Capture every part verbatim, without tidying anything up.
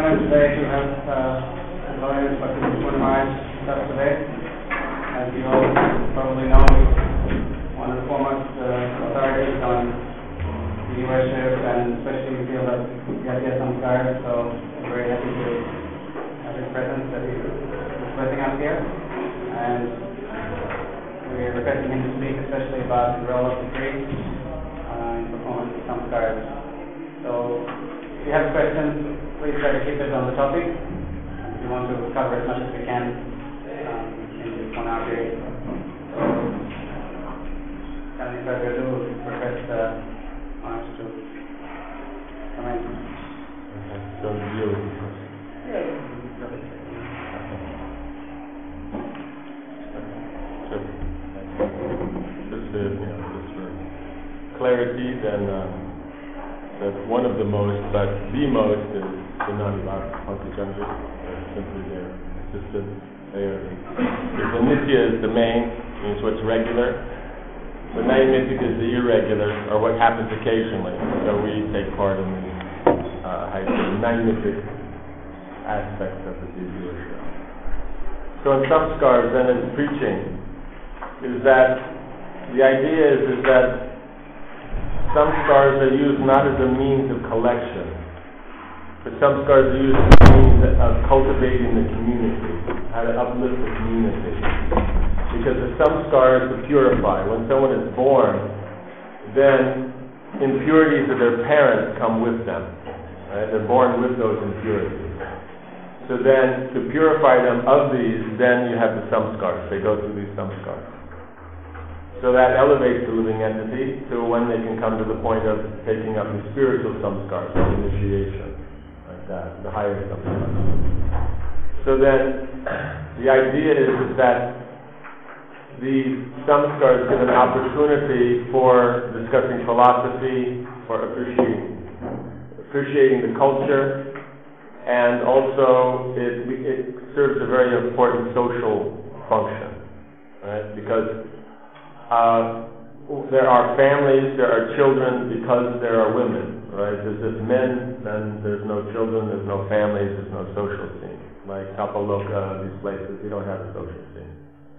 honored today to have uh, lawyers Doctor Purnamaj with us today. As you all probably know, one of the foremost uh, authorities on the worship and especially the field of Yatya Samskar. So we're very happy to have his presence, that he's blessing us here. And we're requesting him to speak especially about the role of the priest uh, in performance of Samskars. So if you have questions, please try to keep it on the topic. We want to cover as much as we can um, in this one hour period. So, without any further ado, request uh, honors to come in. Okay, so you deal with the question. Yeah. Sure. Just, uh, you know, just for clarity, then uh, that one of the most, but the most is the non-Vivek Panchajanji, simply their assistants. They are the, the Nitya is the main, means what's regular. The Naimittic is the irregular, or what happens occasionally. So we take part in the uh, high Naimittic aspects of the Divi worship. So in Samskars, then in preaching, is that the idea is, is that Samskars are used not as a means of collection, but Samskars are used as a means of cultivating the community, how to uplift the community. Because the Samskar is to purify. When someone is born, then impurities of their parents come with them. Right? They're born with those impurities. So then, to purify them of these, then you have the Samskars. They go through these Samskars. So that elevates the living entity to when they can come to the point of taking up the spiritual samskars, the initiation, like that, the higher samskars. So then, the idea is, is that the samskars give an opportunity for discussing philosophy, for appreciating, appreciating the culture, and also it, it serves a very important social function, right? Because Uh, there are families, there are children because there are women, right? There's just men, then there's no children, there's no families, there's no social scene. Like Kapaloka, these places, you don't have a social scene.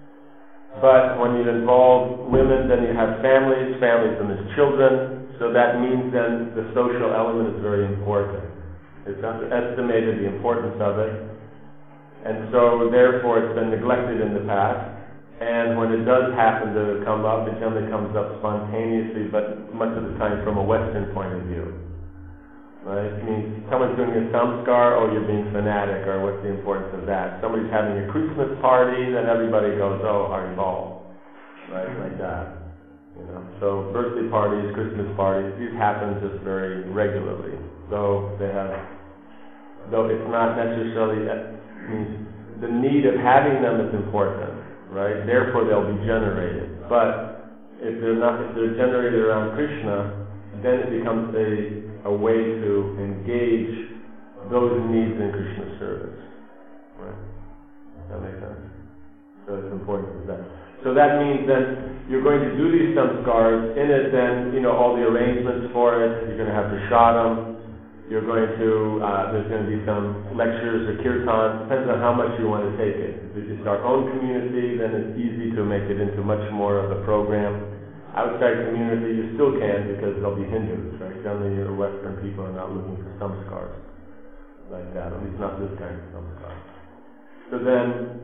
But when you involve women, then you have families, families and there's children, so that means then the social element is very important. It's underestimated the importance of it, and so therefore it's been neglected in the past. And when it does happen to come up, it generally comes up spontaneously, but much of the time from a Western point of view. Right? It means someone's doing a samskar, oh, you're being fanatic, or what's the importance of that? Somebody's having a Christmas party, then everybody goes, oh, Haribol. Right? Like that. You know? So birthday parties, Christmas parties, these happen just very regularly. Though they have, though it's not necessarily, that means the need of having them is important. Right? Therefore, they'll be generated. But if they're not, if they're generated around Krishna, then it becomes a, a way to engage those needs in Krishna's service. Right? Does that make sense? So it's important for that. So that means that you're going to do these samskars. In it, then you know all the arrangements for it. You're going to have prasadam. You're going to, uh, there's going to be some lectures or kirtan, depends on how much you want to take it. If it's our own community, then it's easy to make it into much more of a program. Outside community, you still can because they'll be Hindus, right? Generally, your Western people are not looking for samskars like that, at least not this kind of samskar. So then,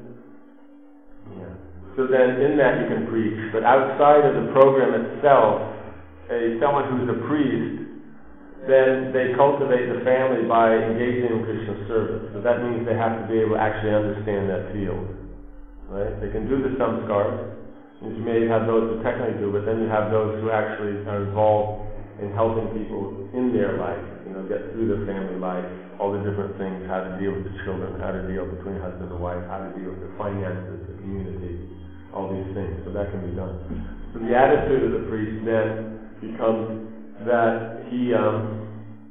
yeah. So then in that you can preach, but outside of the program itself, a someone who's a priest, then they cultivate the family by engaging in Krishna's service. So that means they have to be able to actually understand that field. Right? They can do the samskars. You may have those who technically do, but then you have those who actually are involved in helping people in their life, you know, get through their family life, all the different things, how to deal with the children, how to deal between husband and wife, how to deal with the finances, the community, all these things. So that can be done. So the attitude of the priest then becomes that he, um,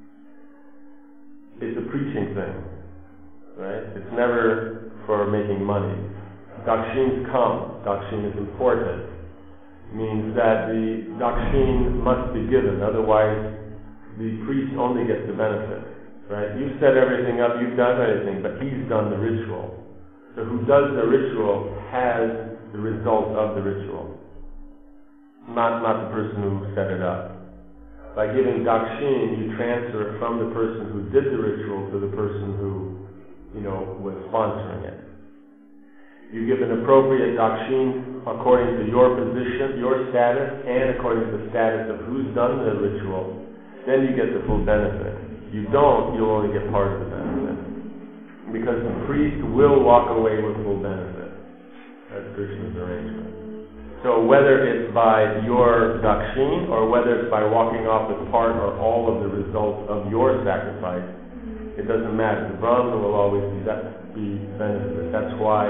it's a preaching thing, right? It's never for making money. Dakshins come. Dakshin is important. It means that the dakshin must be given, otherwise the priest only gets the benefit, right? You've set everything up, you've done everything, but he's done the ritual. So who does the ritual has the result of the ritual, not, not the person who set it up. By giving dakshin, you transfer it from the person who did the ritual to the person who, you know, was sponsoring it. You give an appropriate dakshin according to your position, your status, and according to the status of who's done the ritual, then you get the full benefit. You don't, you'll only get part of the benefit. Because the priest will walk away with full benefit. That's Krishna's arrangement. So whether it's by your dakshin, or whether it's by walking off with part or all of the results of your sacrifice, it doesn't matter. The Brahmana will always be, that, be benefited. That's why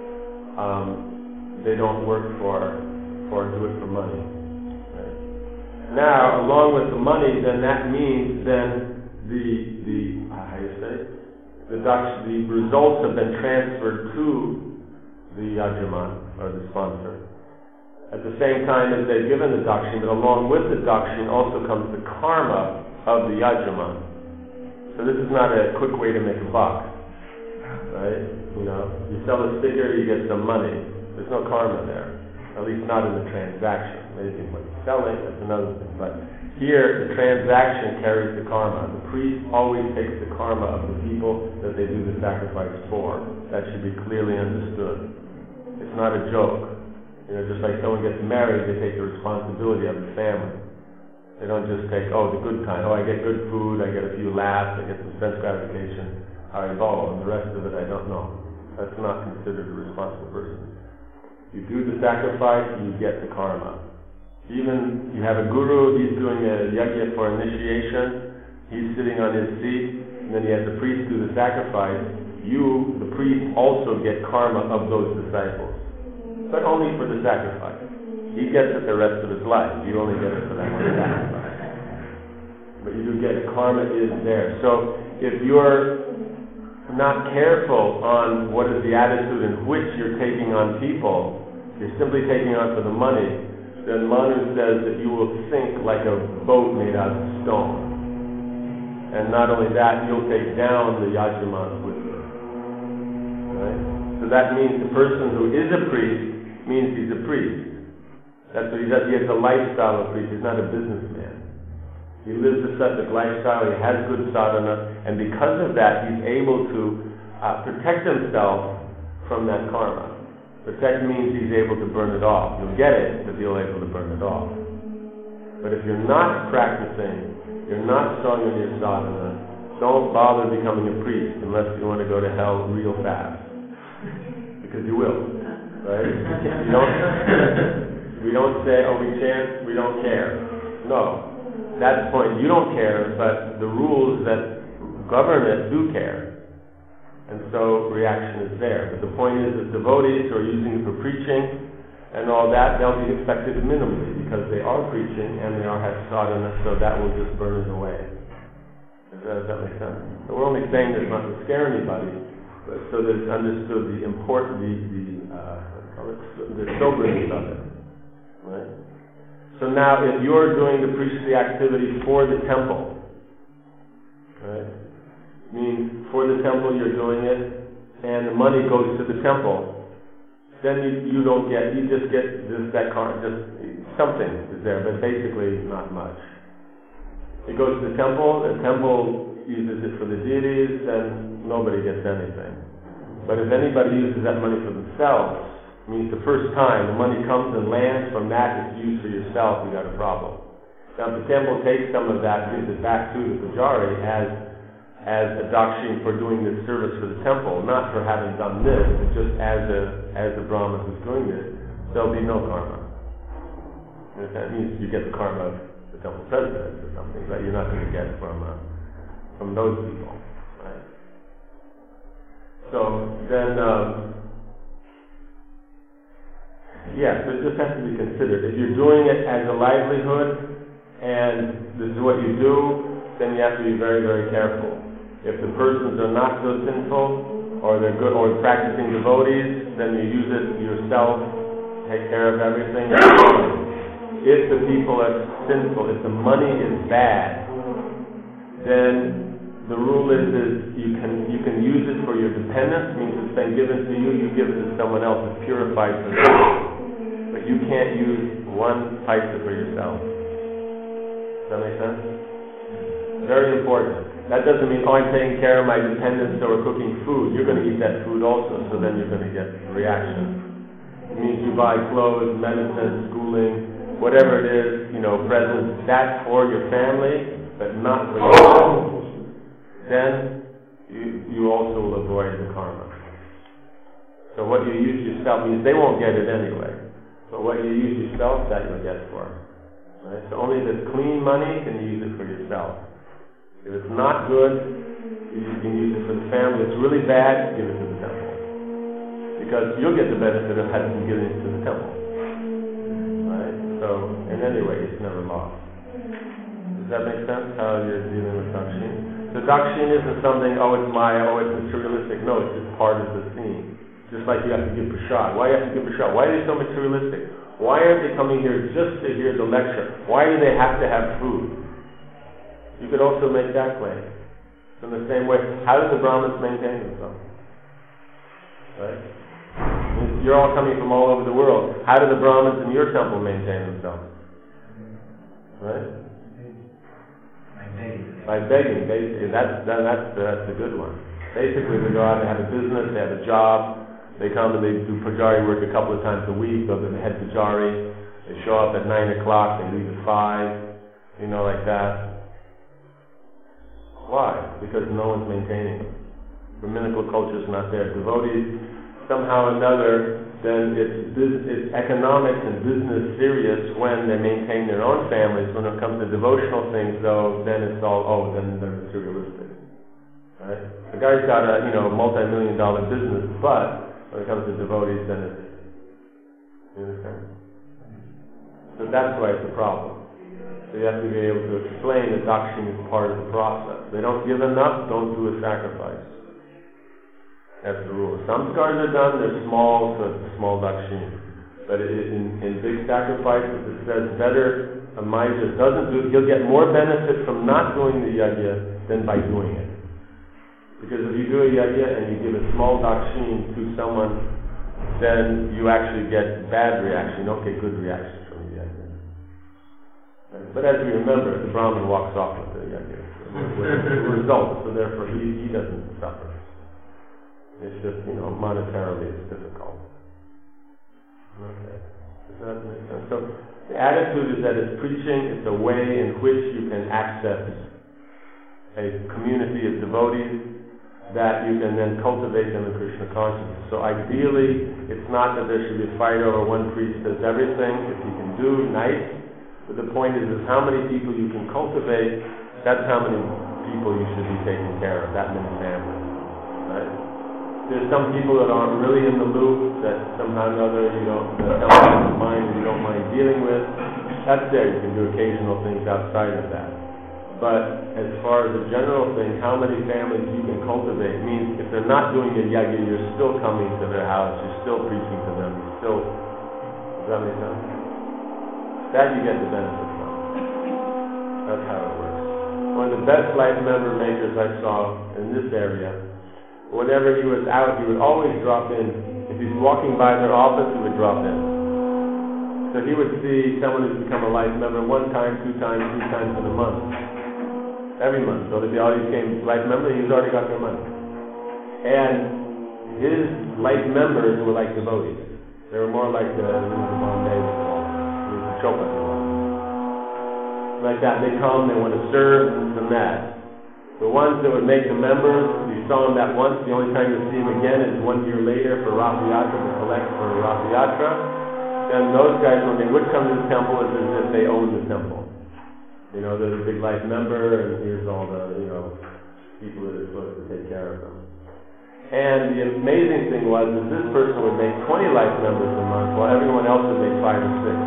um, they don't work for, for do it for money. Right? Now, along with the money, then that means then the, the how do you say, the, daksh, the results have been transferred to the yajaman, or the sponsor. At the same time as they've given the dakshin, but along with the dakshin also comes the karma of the yajaman. So this is not a quick way to make a buck, right? You know, you sell a sticker, you get some money. There's no karma there, at least not in the transaction. Maybe when you're selling, that's another thing. But here, the transaction carries the karma. The priest always takes the karma of the people that they do the sacrifice for. That should be clearly understood. It's not a joke. You know, just like someone gets married, they take the responsibility of the family. They don't just take, oh, the good kind. Oh, I get good food, I get a few laughs, I get some sense gratification, I evolve, and the rest of it I don't know. That's not considered a responsible person. You do the sacrifice, you get the karma. Even you have a guru, he's doing a yajna for initiation, he's sitting on his seat, and then he has the priest do the sacrifice. You, the priest, also get karma of those disciples. But only for the sacrifice. He gets it the rest of his life. You only get it for that one sacrifice. But you do get it. Karma is there. So if you're not careful on what is the attitude in which you're taking on people, you're simply taking on for the money, then Manu says that you will sink like a boat made out of stone. And not only that, you'll take down the yajaman with you. Right? So that means the person who is a priest means he's a priest. That's what he does. He has a lifestyle of priest. He's not a businessman. He lives a sattvic lifestyle. He has good sadhana, and because of that, he's able to uh, protect himself from that karma. Protect means he's able to burn it off. You'll get it, but you're able to burn it off. But if you're not practicing, you're not strong in your sadhana, don't bother becoming a priest unless you want to go to hell real fast, because you will. Right? We don't, we don't say, oh, we chant, we don't care. No. That's the point. You don't care, but the rules that govern it do care. And so reaction is there. But the point is that devotees who are using it for preaching and all that, they'll be expected minimally because they are preaching and they are have sadhana, so that will just burn it away. Does that make sense? So we're only saying this not to scare anybody, but so that it's understood the important, the, the uh, the soberness of it, right? So now, if you're doing the priestly activity for the temple, right? Means for the temple you're doing it, and the money goes to the temple. Then you, you don't get, you just get this, that car, just something is there, but basically not much. It goes to the temple, the temple uses it for the deities, and nobody gets anything. But if anybody uses that money for themselves, means the first time the money comes and lands, from that is used for yourself, you got a problem. Now if the temple takes some of that, gives it back to the pujari as as a dakshin for doing this service for the temple, not for having done this, but just as a as the Brahman who's doing this, there'll be no karma. That means you get the karma of the temple president or something, but you're not going to get it from uh, from those people, right? So then. Um, Yes, but it just has to be considered. If you're doing it as a livelihood, and this is what you do, then you have to be very, very careful. If the persons are not so sinful, or they're good, or practicing devotees, then you use it yourself, take care of everything. If the people are sinful, if the money is bad, then the rule is, is you can you can use it for your dependents, means it's been given to you, you give it to someone else, it's purified for them. But you can't use one paisa for yourself. Does that make sense? Very important. That doesn't mean, oh, I'm taking care of my dependents, so we're cooking food. You're going to eat that food also, so then you're going to get a reaction. It means you buy clothes, medicine, schooling, whatever it is, you know, presents, that's for your family, but not for yourself. Then you, you also will avoid the karma. So what you use yourself means they won't get it anyway. But what you use yourself, that you'll get for. Right? So only the clean money can you use it for yourself. If it's not good, you can use it for the family. If it's really bad, give it to the temple. Because you'll get the benefit of having given it to the temple. Right? So, in any way, it's never lost. Does that make sense, how you're dealing with dakshin? So dakshin isn't something, oh, it's maya, oh, it's materialistic. No, it's just part of the scene. Just like you have to give prasad. Why do you have to give prasad? Why are they so materialistic? Why aren't they coming here just to hear the lecture? Why do they have to have food? You could also make that claim. In the same way, how do the Brahmins maintain themselves? Right? You're all coming from all over the world. How do the Brahmins in your temple maintain themselves? Right? By begging. By begging, basically. That's, that, that's, that's the good one. Basically, they go out, they have a business, they have a job, they come and they do pujari work a couple of times a week, they'll be the head pujari, they show up at nine o'clock, they leave at five, you know, like that. Why? Because no one's maintaining it. Brahminical culture is not there. Devotees, somehow or another, then it's, it's economics and business serious when they maintain their own families. When it comes to devotional things, though, then it's all, oh, then they're materialistic. Right? The guy's got a, you know, multi-million dollar business, but when it comes to devotees, then it's, you understand? So that's why it's a problem. So you have to be able to explain that dakshin is part of the process. They don't give enough, don't do a sacrifice. That's the rule. Some scars are done, they're small, so it's a small dakshin. But it, in, in big sacrifices, it says better a maija doesn't do it. He'll get more benefit from not doing the yajna than by doing it. Because if you do a yajna and you give a small dakshin to someone, then you actually get bad reaction. You don't get good reaction from the yajna. But as we remember, the Brahmin walks off with the yajna, with the result, so therefore he, he doesn't suffer. It's just, you know, monetarily it's difficult. Okay. Does that make sense? So the attitude is that it's preaching, it's a way in which you can access a community of devotees that you can then cultivate them in Krishna consciousness. So ideally, it's not that there should be a fight over one priest does everything. If you can do, nice. But the point is, is how many people you can cultivate, that's how many people you should be taking care of, that many families. Right? There's some people that aren't really in the loop, that somehow or another you don't, that don't mind, you don't mind dealing with. That's there. You can do occasional things outside of that. But as far as a general thing, how many families you can cultivate means if they're not doing a yajna, you're still coming to their house, you're still preaching to them, you're still, does that make sense? That you get the benefit from. That's how it works. One of the best life member makers I saw in this area, whenever he was out, he would always drop in. If he's walking by their office, he would drop in. So he would see someone who's become a life member one time, two times, three times in a month. Every month. So if they already became life member, he's already got their money. And his life members were like devotees. They were more like the, the Bombay, the Chopin. Like that. They come, they want to serve, and this and that. The ones that would make the members, you saw them that once, the only time you see them again is one year later for Rath Yatra, to collect for Rath Yatra. Then those guys, when they would come to the temple, it's as if they owned the temple. You know, they're a big life member, and here's all the, you know, people that are supposed to take care of them. And the amazing thing was that this person would make twenty life members a month, while everyone else would make five or six.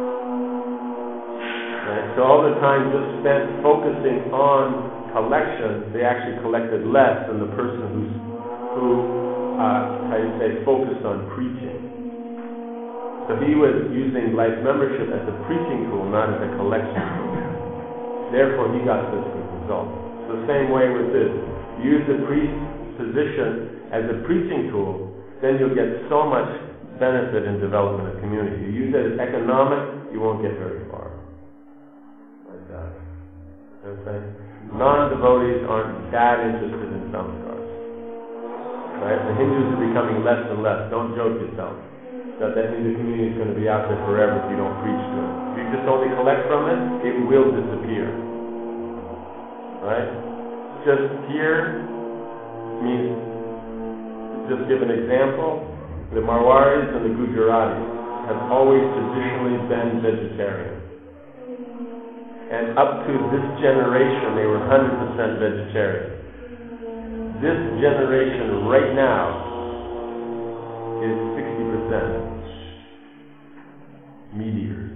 Right? So all the time just spent focusing on collection, they actually collected less than the person who's, who, uh, how do you say, focused on preaching. So he was using life membership as a preaching tool, not as a collection tool. Therefore, he got such good results. The same way with this. Use the priest's position as a preaching tool, then you'll get so much benefit in development of community. You use it as economic, you won't get very far. Like that. You know what I'm saying? Non-devotees aren't that interested in samskaras. Right? The Hindus are becoming less and less. Don't joke yourself that that Hindu community is going to be out there forever if you don't preach to it. If you just only collect from it, it will disappear. Right? Just here means, just give an example, the Marwaris and the Gujaratis have always traditionally been vegetarian. And up to this generation, they were one hundred percent vegetarian. This generation right now is sixty percent meat eaters.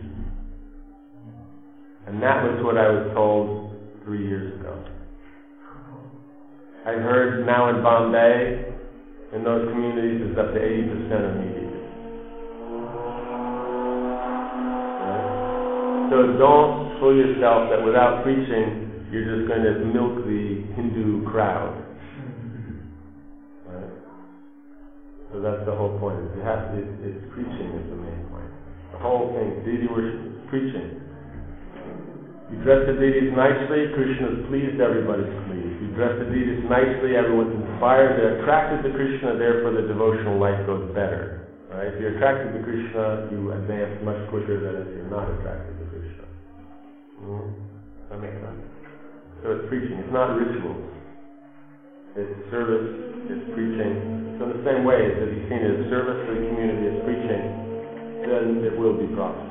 And that was what I was told three years ago. I heard now in Bombay, in those communities, it's up to eighty percent of meat eaters. Right? So don't fool yourself that without preaching, you're just going to milk the Hindu crowd. Right? So that's the whole point. You have to, it's, it's preaching is the main point. The whole thing, deity worship is preaching. You dress the deities nicely, Krishna's pleased, everybody's pleased. You dress the deities nicely, everyone's inspired, they're attracted to Krishna, therefore the devotional life goes better. Right? If you're attracted to Krishna, you advance much quicker than if you're not attracted to Krishna. Mm-hmm. That makes sense? So it's preaching, it's not rituals. It's service, it's preaching. So in the same way, if you've seen it as service to the community, as preaching, then it will be prosperous.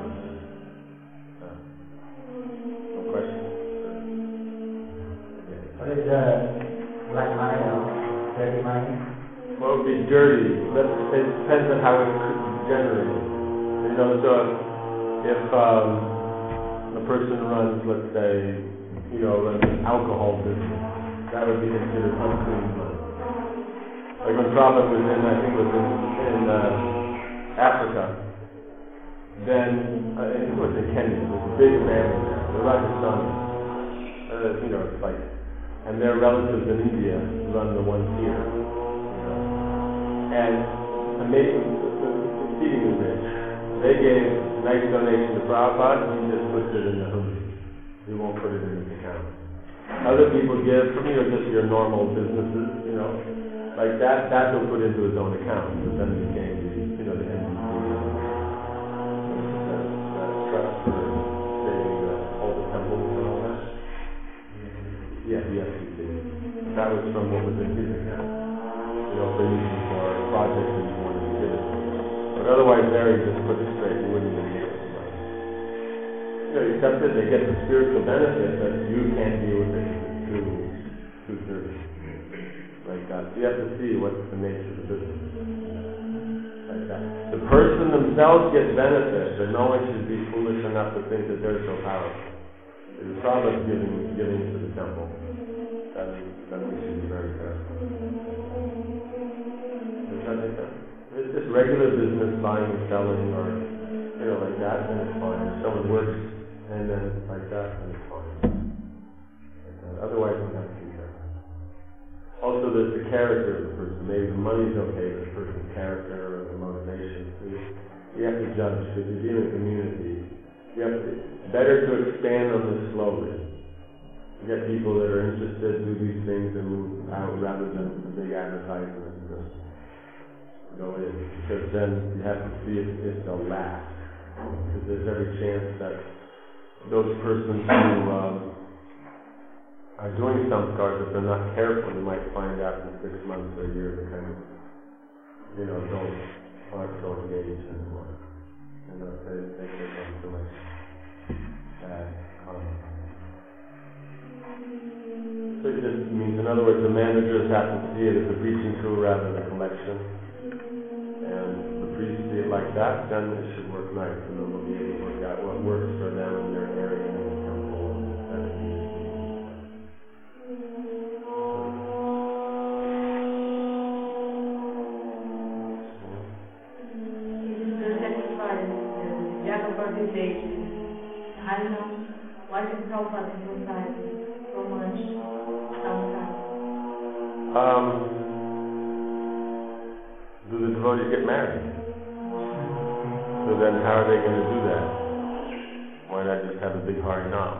What is the black money or dirty money? Well, it would be dirty. But it depends on how it could be generated. You know, so if um, a person runs, let's say, you know, runs an alcohol business, that would be considered unclean money. Like when Prabhupada was in, I think it was in, in uh, Africa, then, uh, I think it was in Kenya, there was a big family there, the Rajasthani, uh, you know, it's like, and their relatives in India run the ones here. You know. And amazing, exceedingly rich. They gave a nice donation to Prabhupada, he just puts it in the hundi. He won't put it in his account. Other people give from, you know, just your normal businesses, you know, like that, that he'll put into his own account, but then he became the, you know, the N D P, that, that trust for saving the, all the temples and all that. Yeah, the S E C. That was from what was in his account. You know, for using for projects that he wanted to give it. But otherwise there he just put it straight, you wouldn't even give it to money. You know, except that they get the spiritual benefit that you can't deal with it through through service. Like that. So you have to see what's the nature of the business. Like that. The person themselves gets benefit, but no one should be foolish enough to think that they're so powerful. The Prabhupada giving, giving to the temple. That, that we should be very careful. Does that make sense? It's just regular business, buying and selling, or, you know, like that, then it's fine. If someone works, and then like that, then it's fine. Like that. Otherwise, we have to be careful. Also, there's the character of the person. Maybe the money's okay, but the person's character or the motivation. So you, you have to judge, because you're dealing with community. You have to, better to expand on this slowly. Get people that are interested, do these things, and move out rather than the big advertisement and just go in. Because then you have to see if, if they'll last. Because there's every chance that those persons who um, are doing samskars, if they're not careful, you might find out in six months or a year they kind of, you know, don't aren't so engaged anymore. You know, they they take on too much bad karma. So it just means, in other words, the managers have to see it as a preaching tool rather than a collection. And the priests see it like that, then it should work nice, and then they'll be able to work out what works for them in their area and the temple and that community. I don't know, why did Prabhupada emphasize so much Um, do the devotees get married? So then how are they going to do that? Why not just have a big Harinam?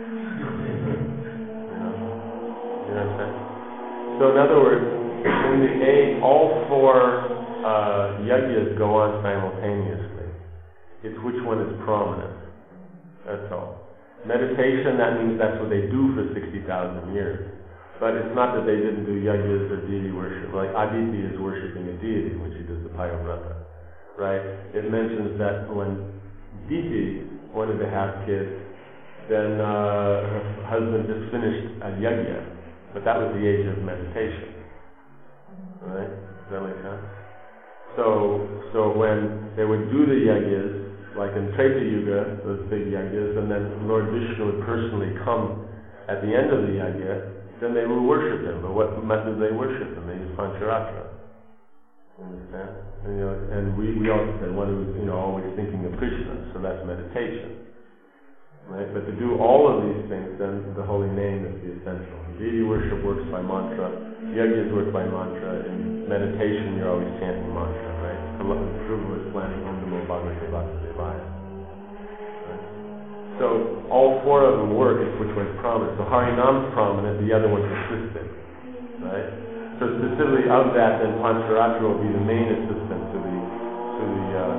You know? You know what I'm saying? So in other words, in the A, all four uh, yajnas go on simultaneously. It's which one is prominent. That's all. Meditation, that means that's what they do for sixty thousand years. But it's not that they didn't do yajnas or deity worship. Like Aditi is worshipping a deity when she does the Payovrata. Right? It mentions that when Diti wanted to have kids, then uh, her husband just finished a yajna. But that was the age of meditation. Right? Does that make sense? So, so when they would do the yajnas, like in Treta Yuga, those big yajnas, and then Lord Vishnu would personally come at the end of the yajna, then they would worship him. But what method they worship him? They use Pancharatra. Understand? And, you know, and we, we also said one who's, you know, always thinking of Krishna, so that's meditation. Right? But to do all of these things, then the holy name is the essential. Deity worship works by mantra, yajnas work by mantra, in meditation you're always chanting mantra, right? Dhruva is planning Om Namo Bhagavate Vasudevaya. Right? So all four of them work, it's which one's prominent. So Harinam's prominent, the other one's assistant. Right? So specifically of that, then Pancharatra will be the main assistant to the to the uh,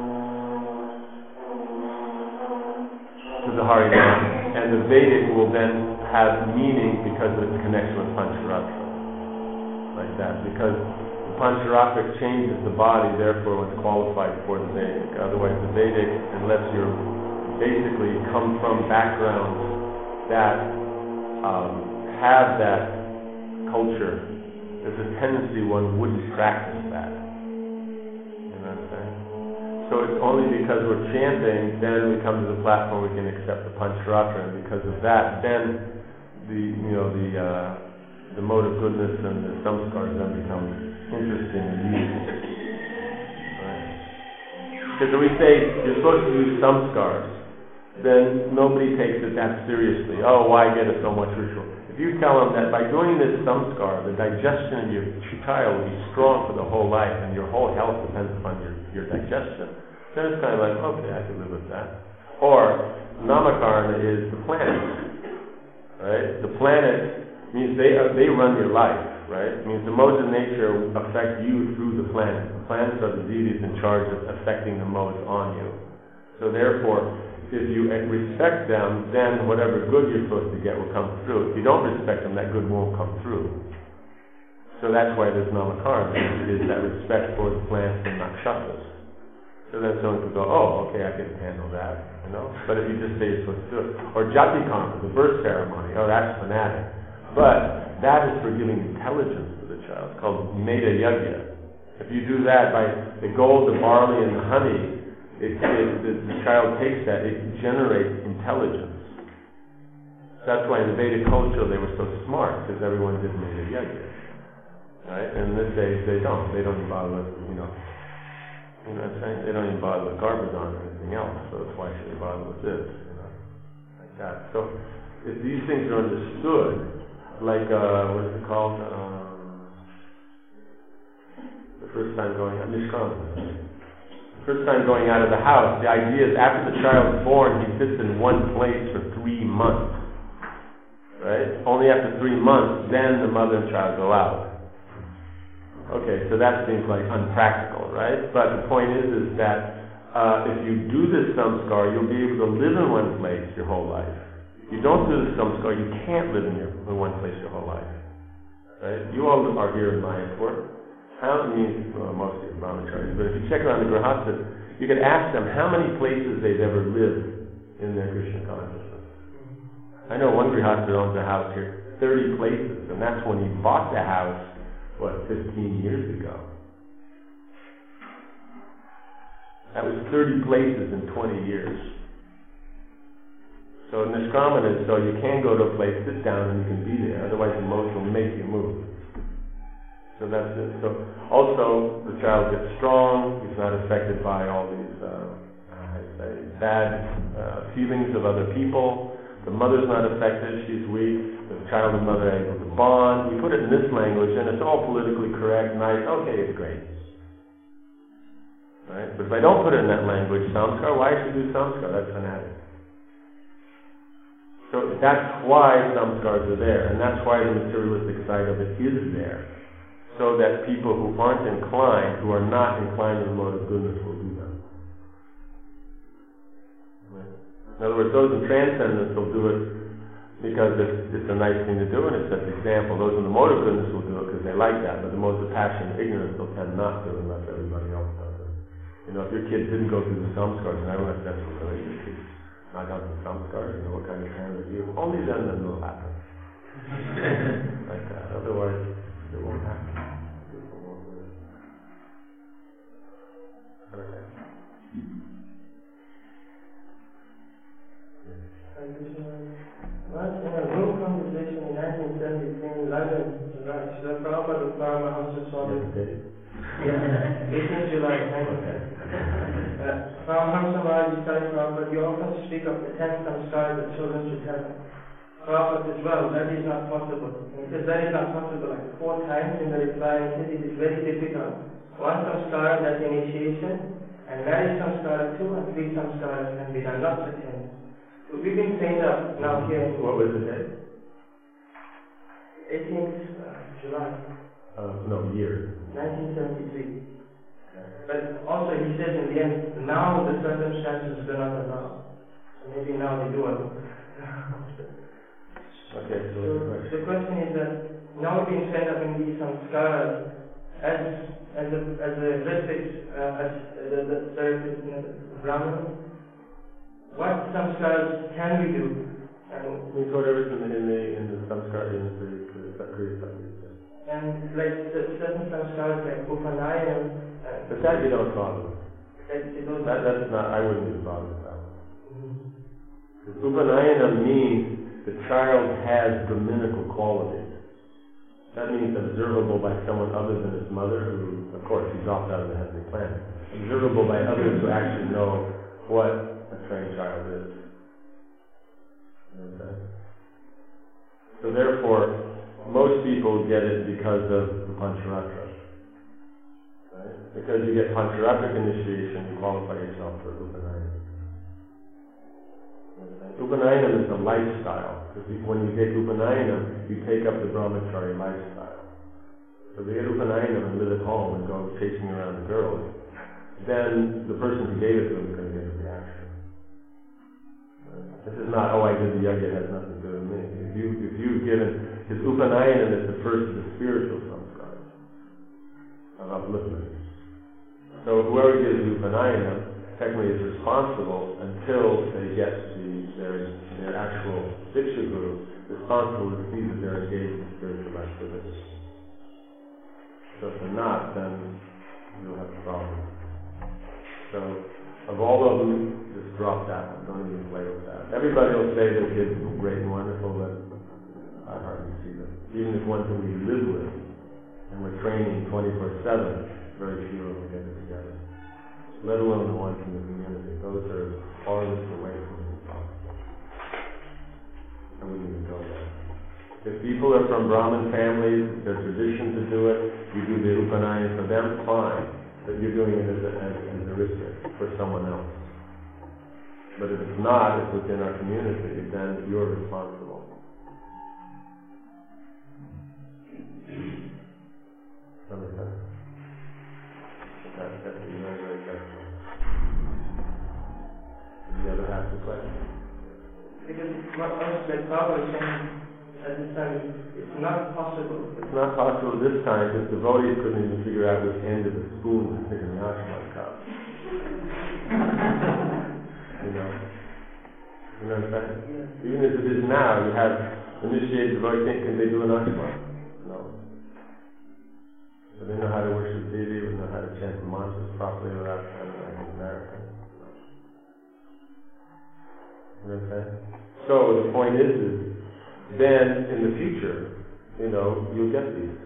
to the Harinam, and the Vedic will then have meaning because of its connection with Pancharatra, like that. Because the Pancharatra changes the body, therefore it's qualified for the Vedic. Otherwise, the Vedic, unless you're basically come from backgrounds that um, have that culture, there's a tendency one wouldn't practice that. You know what I'm saying? So it's only because we're chanting, then we come to the platform we can accept the Pancharatra, and because of that, then the you know the uh, the mode of goodness and the samskars then become interesting and useful. Right? Because when we say you're supposed to do samskars, then nobody takes it that seriously. Oh, why get it so much ritual? If you tell them that by doing this samskar, the digestion of your child will be strong for the whole life, and your whole health depends upon your, your digestion, then it's kind of like, okay, I can live with that. Or namakarna is the planet. Right? The planet means they uh, they run your life, right? It means the modes of nature affect you through the planet. The planets are the deities in charge of affecting the modes on you. So therefore, if you respect them, then whatever good you're supposed to get will come through. If you don't respect them, that good won't come through. So that's why there's namakarna. It is that respect for the plants and nakshatras. So then someone could go, oh, okay, I can handle that, you know. But if you just say you're supposed to do it, or jati karma, the birth ceremony, oh, that's fanatic. But that is for giving intelligence to the child. It's called meda yajna. If you do that by the gold, the barley, and the honey, it, it, the, the child takes that, it generates intelligence. That's why in the Vedic culture they were so smart, because everyone did meda yajna, right? And in this age they don't. They don't even bother with, you know. You know what I'm saying? They don't even bother with Garbazon or anything else, so that's why should they bother with this, you know, like that. So if these things are understood, like, uh, what is it called? Um, the first time going out, Nishkam. The first time going out of the house, the idea is after the child's born, he sits in one place for three months, right? Only after three months, then the mother and child go out. Okay, so that seems like unpractical, right? But the point is, is that uh, if you do this samskar, you'll be able to live in one place your whole life. If you don't do this samskar, you can't live in, your, in one place your whole life, right? You all are here in Mayapur. How many, well, most of you are brahmacharis, but if you check around the grihasthas, you can ask them how many places they've ever lived in their Krishna consciousness. I know one grihastha owns a house here, thirty places, and that's when he bought the house, what, fifteen years ago. That was thirty places in twenty years. So Nishkamana is so you can go to a place, sit down, and you can be there. Otherwise the modes will make you move. So that's it. So also the child gets strong. He's not affected by all these uh, I say bad uh, feelings of other people. The mother's not affected, she's weak, the child and mother are able to bond. We put it in this language and it's all politically correct, nice, okay, it's great. Right? But if I don't put it in that language, samskar, why should I do samskar? That's fanatic. So that's why samskars are there, and that's why the materialistic side of it is there. So that people who aren't inclined, who are not inclined to the mode of goodness, will do them. Right? In other words, those in transcendence will do it because it's, it's a nice thing to do, and it sets example. Those in the mode of goodness will do it because they like that, but the modes of passion and ignorance will tend not to unless everybody else does it. You know, if your kid didn't go through the samskars, and I don't know if that's what really your kids not done the samskars, you know, what kind of parent are you? Only then then will happen. Like that. Otherwise, it won't happen. People won't do it. Okay. Once in a group conversation in nineteen seventy-three in London, July, Srila Prabhupada of Paramahamsa Swami. Yeah, eighteenth July, nineteen. Uh, Paramahamsa Maharaj is telling Prabhupada, you often speak of the ten samskars that children should have. Prabhupada says, well, that is not possible. And he says, that is not possible, like four times in the reply, and he says, it is very difficult. One samskara, that's initiation, and marriage samskara, two and three samskaras can be done, not the ten. So we've been trained up now here. What was the date? eighteenth July. Uh, no, year. nineteen seventy-three. But also he says in the end, now the circumstances do not allow. So maybe now they do allow. Okay, so, so the question is that now we've been trained up in these samskaras as as a as a respect uh, as the the, the Brahman. What samskaras can we do? And we put everything in the in the samskar in the the Sakriya Samskara. And like certain samskaras like Upanayana. Uh, but that you don't bother with. That, that that's not. I wouldn't even bother with that. Mm-hmm. Upanayana means the child has Brahminical qualities. That means observable by someone other than his mother, who, of course, he dropped out of the heavenly planet. Observable by others who actually know what a trained child is. Okay. So therefore, most people get it because of the Pancharatra. Right? Because you get Pancharatra initiation, you qualify yourself for Upanayana. Okay. Upanayana is a lifestyle. Because when you take Upanayana, you take up the Brahmachari lifestyle. So if you get Upanayana and live at home and go chasing around the girls, then the person who gave it to him is going to get a reaction. This is not, oh, I did the yoga, it has nothing to do with me. If, you, if you've given, his Upanayana is the first of the spiritual samskaras of upliftment. So whoever gives Upanayana technically is responsible until they get the, their, their actual Diksha Guru, responsible to see that they're engaged in spiritual activities. So if they're not, then you'll have a problem. So, of all of them, just drop that one. Don't even play with that. Everybody will say their kids are great and wonderful, but I hardly see them. Even if ones that we live with, and we're training twenty-four seven, very few of them get it together. Let alone the ones in the community. Those are farthest away from me possible. I wouldn't even go there. If people are from Brahmin families, their tradition to do it, you do the Upanayana for them, fine. But you're doing it as a, as, as a ritual for someone else. But if it's not, it's within our community, then you're responsible. Understand? That's, that's very, very careful. The other half of the question? Because what else like Prabhupada was saying at this time, it's not possible. It's not possible this time because devotees couldn't even figure out which end of the spoon to stick in the Ashman cup. You know? You know what I'm saying? Yeah. Even as it is now, you have initiated devotees think, can they do an Ashman? No. But they know how to worship deity, they know how to chant the mantras properly without sounding like an American. You know what I'm saying? So the point is, is then in the future, you know, you'll get these.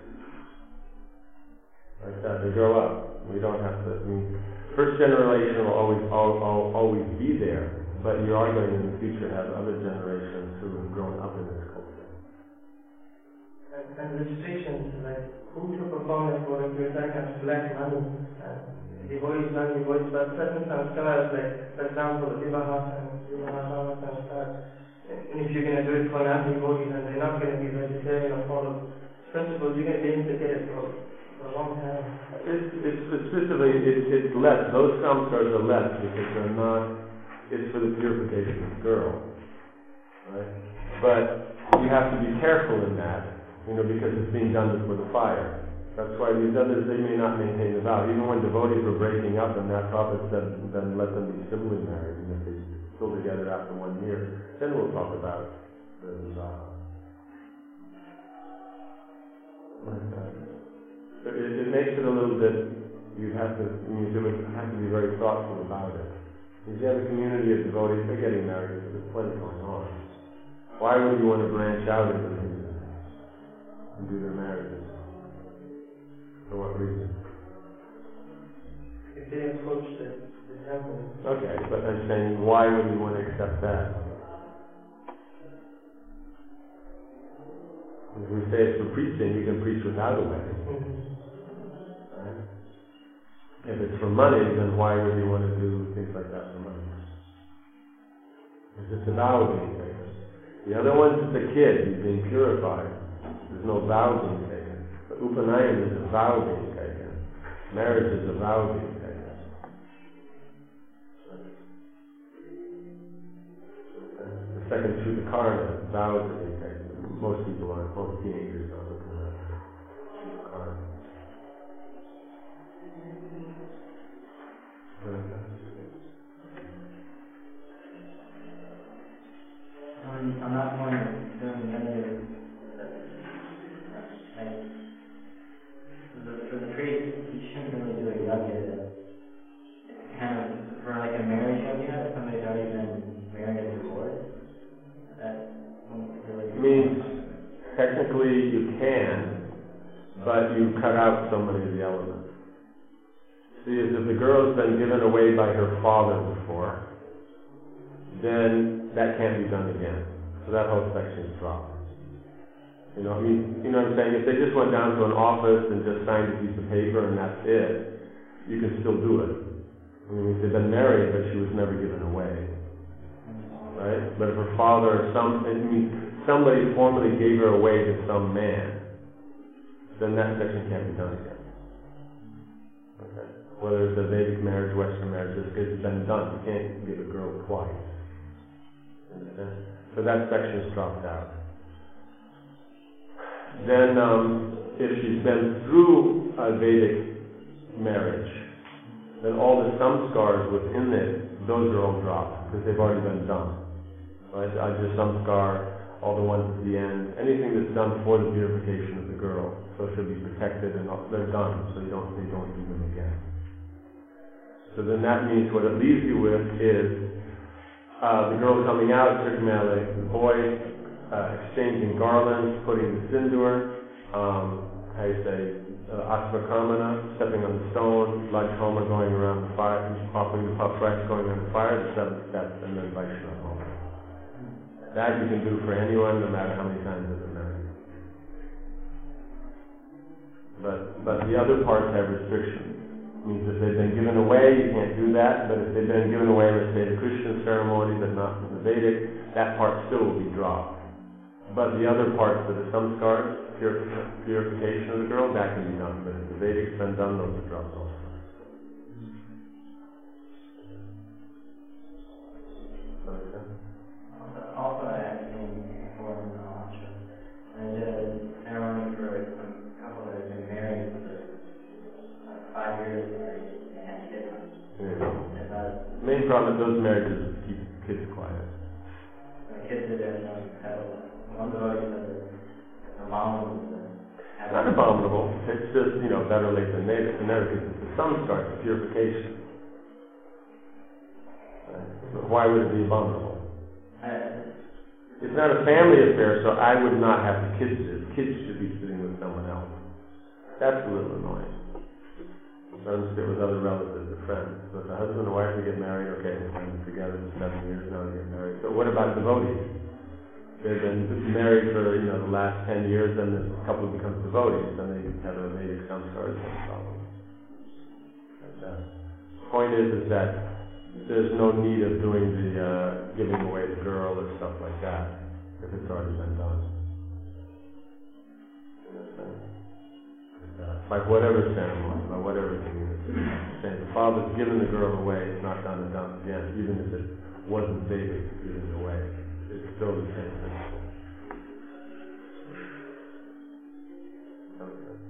Like that, they grow up. We don't have to, I mean, first generation will always, all, all, always be there, but you are going in the future to have other generations who have grown up in this culture. And, and restrictions, like who to perform it for, if you're like to collect money, and devotees money, devotees, but certain samskaras, like for example, Vivaha and Vivaha samskar, and if you're going to do it for non-devotees and they're not going to be vegetarian or follow principles, you're going to be able to get it for, for a long time. It's, it's specifically, it's, it's less, those samskars are less because they're not, it's for the purification of the girl, right? But you have to be careful in that, you know, because it's being done before the fire. That's why these others, they may not maintain the vow. Even when devotees were breaking up and that prophet said, then let them be civilly married, and if they're still together after one year, then we'll talk about the vow. Like that. But it, it makes it a little bit, you have to, you have to be very thoughtful about it. If you have a community of devotees, they're getting married, there's plenty going on. Why would you want to branch out into things and do their marriages? For what reason? If they approach the, the temple. Okay, but I'm saying, why would you want to accept that? If we say it's for preaching, you can preach without a wedding. Mm-hmm. Right? If it's for money, then why would you want to do things like that for money? Because it's a vow being taken. The other one's the kid, he's being purified. There's no vow being taken. But Upanayana is a vow being taken. Marriage is a vow being taken. The second Shuddhakarna, vows are being taken. Most people aren't, most teenagers don't look at that. Shuddhakarna. Um, on that point of doing gender, like, the, for the priest, he shouldn't really do a yajna, kind of, for like a marriage yajna, if somebody's already been married and divorced, that won't really... Means, technically you can, but you cut out so many of the elements. See, if the girl's been given away by her father before, then that can't be done again. So that whole section is dropped. You know, I mean, you know what I'm saying? If they just went down to an office and just signed a piece of paper and that's it, you can still do it. I mean, if they've been married, but she was never given away, right? But if her father or some, I mean, somebody formally gave her away to some man, then that section can't be done again. Okay. Whether it's a Vedic marriage, Western marriage, it's been done. You can't give a girl twice. Understand? So that section is dropped out. Then, um, if she's been through a Vedic marriage, then all the samskars within it, those are all dropped because they've already been done. Right? Ajna samskar, all the ones at the end, anything that's done for the purification of the girl, so she'll be protected and all, they're done, so you don't, you don't do them again. So then that means what it leaves you with is uh, the girl coming out, Trikamale, the boy uh, exchanging garlands, putting the sindur, um, how you say, uh, Asvakamana, stepping on the stone, Lajkoma going around the fire, offering the puff rice, going on the fire, the seven steps, and then Vaishnava home. That you can do for anyone, no matter how many times they've been married. But, but the other parts have restrictions. It means if they've been given away, you can't do that, but if they've been given away, let's say the Krishna ceremony, but not from the Vedic, that part still will be dropped. But the other parts of the samskars, purific- purification of the girl, that can be done. But if the Vedic's been done, those are dropped also. Okay. Also, I actually before in the ashram, and I did a ceremony for some couple that had been married for like five years and they had kids. Yeah. And uh, The main problem with those marriages is keep kids quiet. the kids did their own pedal. One devotee said that the mom was uh, It's not abominable. It's just, you know, better late than never, never because it's the samskar, it's purification. Right? But why would it be abominable? Uh, It's not a family affair, so I would not have the kids sit. Kids should be sitting with someone else. That's a little annoying. doesn't sit with other relatives or friends. So if a husband and wife, they get married, okay, they've been together for seven years, now they get married. So what about devotees? They've been married for, you know, the last ten years, then the couple becomes devotees, then they have a Vedic samskara, no problem. Like that. The point is, is that there's no need of doing the, uh, giving away the girl or stuff like that, if it's already been done. Understand? Like whatever ceremony, by whatever community. Saying the father's given the girl away, it's not done and done again, even if it wasn't Vedic giving it away. It's still the same principle. Okay.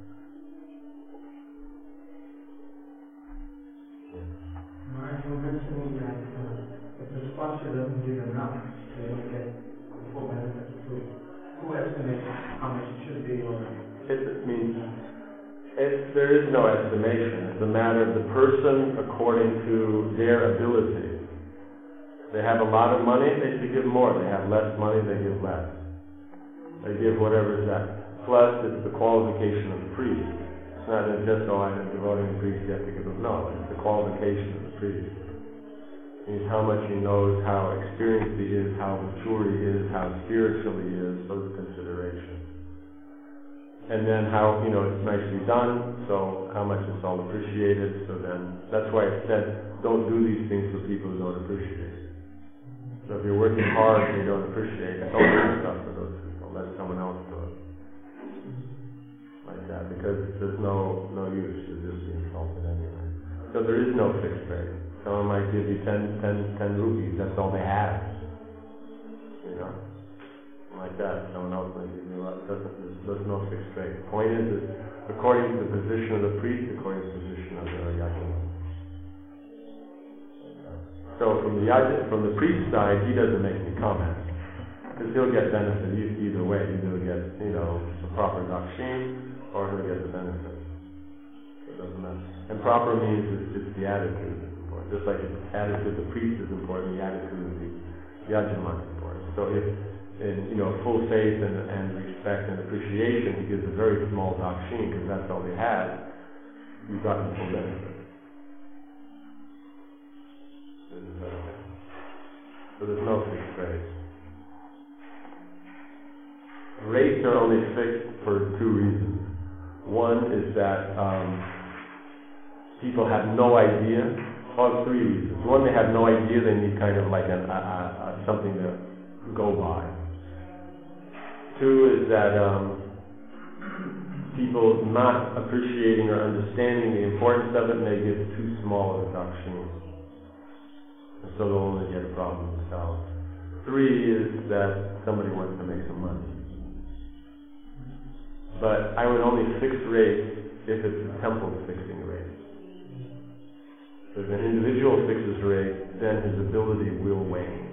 Maharaj, you were mentioning that uh, if the sponsor doesn't give enough, they don't get the full benefit of food. Who estimates how much it should be, or? It means It, there is no estimation. It's a matter of the person according to their ability. They have a lot of money, they should give more. They have less money, they give less. They give whatever is that. Plus, it's the qualification of the priest. It's not just, oh, I'm devoting the priest, you have to give them. No, it's the qualification of the priest. It means how much he knows, how experienced he is, how mature he is, how spiritual he is, those considerations. And then how, you know, it's nicely done, so how much it's all appreciated, so then, that's why it said, don't do these things for people who don't appreciate. So if you're working hard and you don't appreciate it, don't do stuff for those people, let someone else do it. Like that, because there's no, no use, you're just being insulted anyway. So there is no fixed rate. Someone might give you ten, ten, ten rupees, that's all they have. You know? Like that, someone else might give you a lot. There's, there's no fixed rate. The point is, is according to the position of the priest, according to the position of the yajna. So from the yajna, from the priest's side, he doesn't make any comments, because he'll get benefit either way. Either he'll get, you know, the proper dakshin, or he'll get the benefit. It doesn't matter. And proper means it's, it's the attitude that's important. Just like the attitude of the priest is important, the attitude of the yajna is important. So if in, you know, full faith and, and respect and appreciation, he gives a very small dakshin because that's all he has, you've gotten full benefit. So there's no fixed rate. Rates are only fixed for two reasons. One is that um, people have no idea. Well, three reasons. One, they have no idea. They need kind of like an, a, a, a, something to go by. Two is that um, people not appreciating or understanding the importance of it, and they give too small of a dakshin. And so they'll only get a problem themselves. Three is that somebody wants to make some money. But I would only fix rates if it's the temple fixing rates. If an individual fixes rate, then his ability will wane.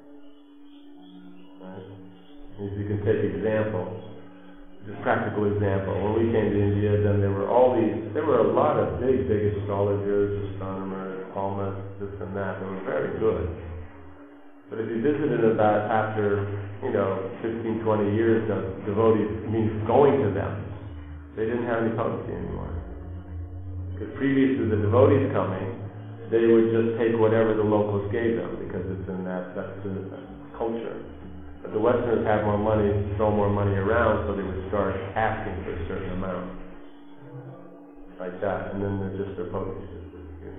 If you can take example, just practical example. When we came to India, then there were all these, there were a lot of big, big astrologers, astronomers, palmists, this and that. They were very good. But if you visited about after, you know, fifteen, twenty years of devotees, means going to them, they didn't have any potency anymore. Because previous to the devotees coming, they would just take whatever the locals gave them, because it's in that, that's the culture. But the Westerners had more money, throw more money around, so they would start asking for a certain amount. Like that, and then they're just their potency just disappearing.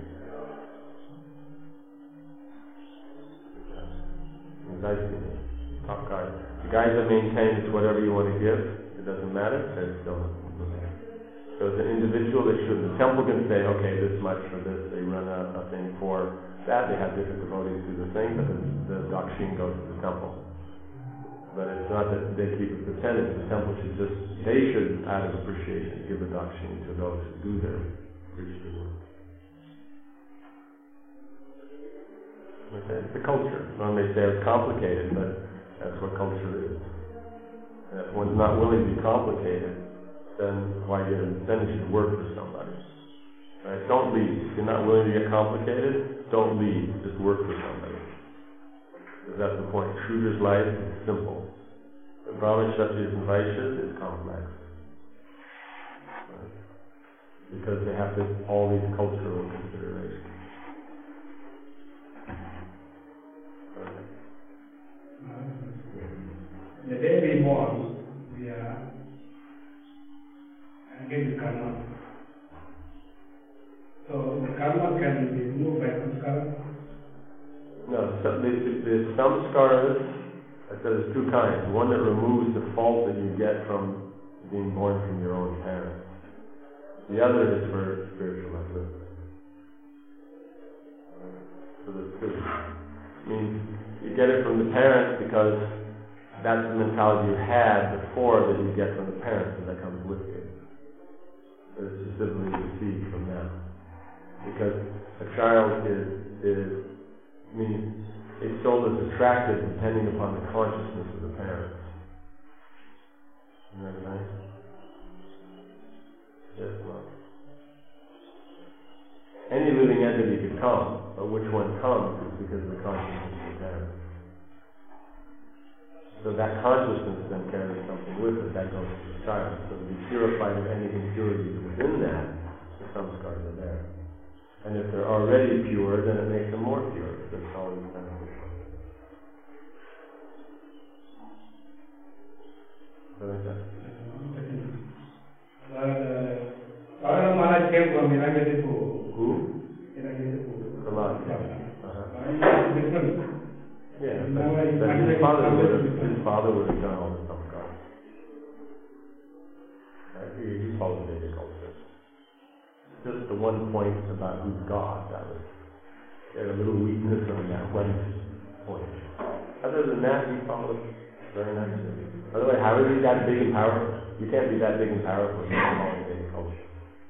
Nice people. Top guys. The guys that maintain it's whatever you want to give, it doesn't matter, they're still not. So as an individual, they should. The temple can say, okay, this much for this, they run a, a thing for that, they have different devotees do the thing, but the, the dakshin goes to the temple. But it's not that they keep a percentage. The temple should just, they should, out of appreciation, give a dakshin to those who do their priestly work. Okay, it's the culture. One may say it's complicated, but that's what culture is. And if one's not willing to be complicated, then why get an incentive to work for somebody? Right? Don't leave. If you're not willing to get complicated, don't leave. Just work for somebody. Because that's the point. Shudra's life is simple. The Brahmin, Kshatriyas, and Vaishyas is complex. Right? because they have this, all these cultural considerations. The day we born, we are engaged karma. So the karma can be removed by samskara. No, so the, the, the samskaras, I said there's two kinds. One that removes the fault that you get from being born from your own parents. The other is for spiritual upliftment. So there's two. I mean, you get it from the parents because that's the mentality you had before that you get from the parents, and that comes with you. It's specifically received from them. Because a child is, is I mean, its soul is attracted depending upon the consciousness of the parents. Isn't that nice? Yes, well. Any living entity could come, but which one comes is because of the consciousness of the parents. So that consciousness then carries something with it, that goes to the child. So to be purified of any impurities within that, the samskaras are there. And if they're already pure, then it makes them more pure. That's always beneficial. So like that. Bhavana Maharaj came from Irangadipu. Who? Irangadipu. Prahlad. Uh-huh. Different. Yeah, but, but his father would have, his father would have done all the samskaras. Right? He, he followed Vedic culture. Just the one point about who's God, that was, he had a little weakness on that one point. Other than that, he followed very nicely. By the way, how is he that big and powerful? You can't be that big and powerful if you're following Vedic culture.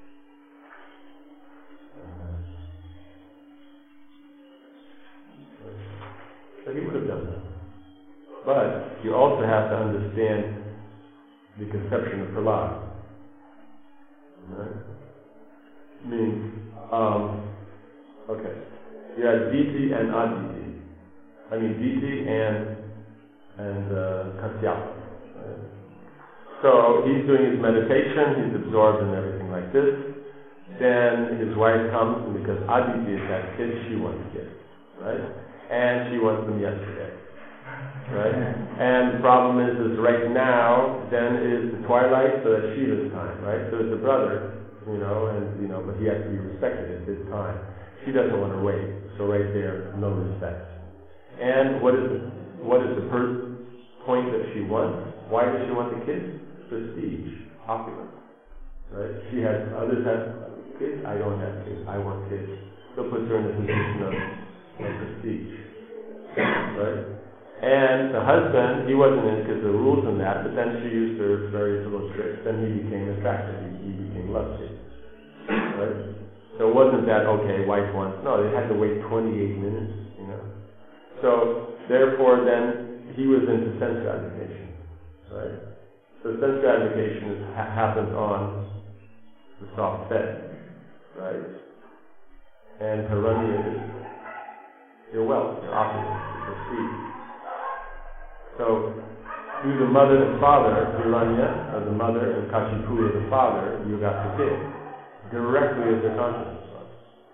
So he would have done that. But you also have to understand the conception of Prahlad. Right? I mean, um, okay. You have Diti and Aditi. I mean, Diti and and uh, Kasyapa. Right? So he's doing his meditation, he's absorbed in everything like this. Then his wife comes, and because Aditi is that kid, she wants kids. Right? And she wants them yesterday, right? And the problem is, is right now, then is the twilight, so that's Shiva's time, right? So it's the brother, you know, and you know, but he has to be respected at his time. She doesn't want to wait, so right there, no respect. And what is the, what is the per- point that she wants? Why does she want the kids? Prestige, opulence, right? She has, others have kids, I don't have kids, I want kids. So it puts her in a position of and prestige, right? And the husband, he wasn't in because the rules in that, but then she used her various little tricks, then he became attracted, he, he became lusty, right? So it wasn't that, okay, wife wants, no, they had to wait twenty-eight minutes, you know? So, therefore then, he was into sense gratification, right? So sense gratification is, ha- happens on the soft bed, right? And Hiranya is your wealth, your opulence, your prestige. So, through the mother and father, Hiranya, or the mother, and Kashipu, the father, you got the kid. Directly as the consciousness was.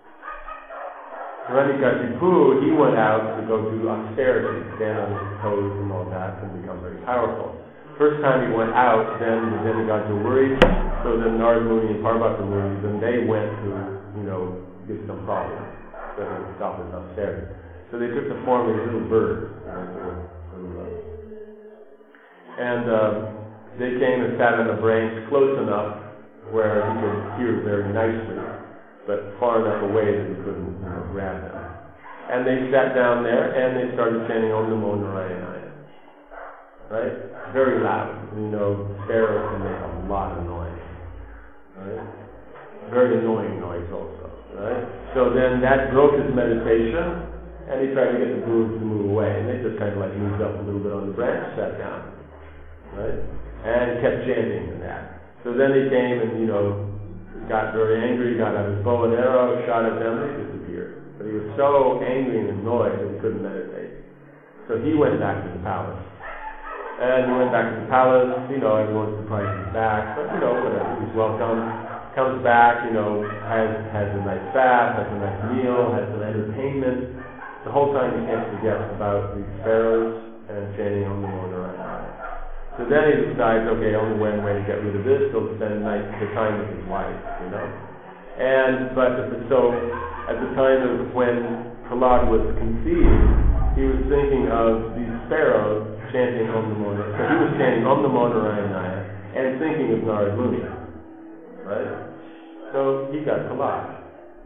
Hiranyakashipu, he went out to go do austerity, stand on his toes and all that, and become very powerful. First time he went out, then the demigods were worried, so then Narada Muni and Parvata Muni, then they went to, you know, get some problems, so they would stop his austerity. So they took the form of a little bird, you know, little, little, uh, and um, they came and sat on a branch close enough where he could hear very nicely, but far enough away that he couldn't, you know, grab them. And they sat down there and they started chanting Om Namo Narayanaya. Right? Very loud. You know, sparrows can make a lot of noise. Right? Very annoying noise also. Right? So then that broke his meditation, and he tried to get the birds to move away, and they just kind of like moved up a little bit on the branch, sat down. Right? And kept chanting and that. So then he came and, you know, got very angry, got out his bow and arrow, shot at them, they disappeared. But he was so angry and annoyed that he couldn't meditate. So he went back to the palace. And he went back to the palace, you know, everyone surprised him back, but you know, whatever, he was welcome. comes back, you know, has, has a nice bath, has a nice meal, has some entertainment. The whole time he can't forget about these sparrows and chanting Om Namo Narayana. So then he decides, okay, only one way to get rid of this, he'll spend night, the time with his wife, you know. And, but, at the, so, at the time of when Prahlad was conceived, he was thinking of these sparrows chanting Om Namo Narayana. So he was chanting Om Namo Narayana and thinking of Narad Muni, right? So he got Prahlad.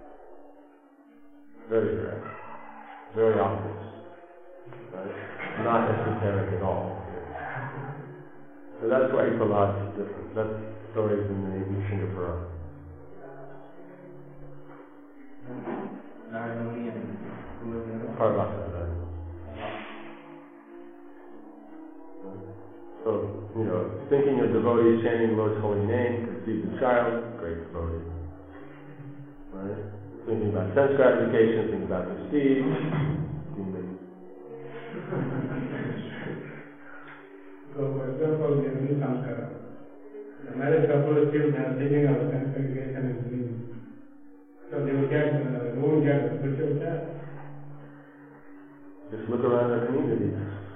Very direct, very obvious, right? Not esoteric at all. So that's why Prahlad is different. That story is in the Nishinga Purana. Narad Muni and who was the other? Parvata, right? So, you know, thinking of devotees chanting the Lord's holy name, conceived a child, great devotee. Right? Thinking about sense gratification, thinking about prestige, demon. So, for example, the new samskara, the married couple is still thinking of sense gratification and dream. So they will get, uh, they won't get the spiritual care. Just look around our community.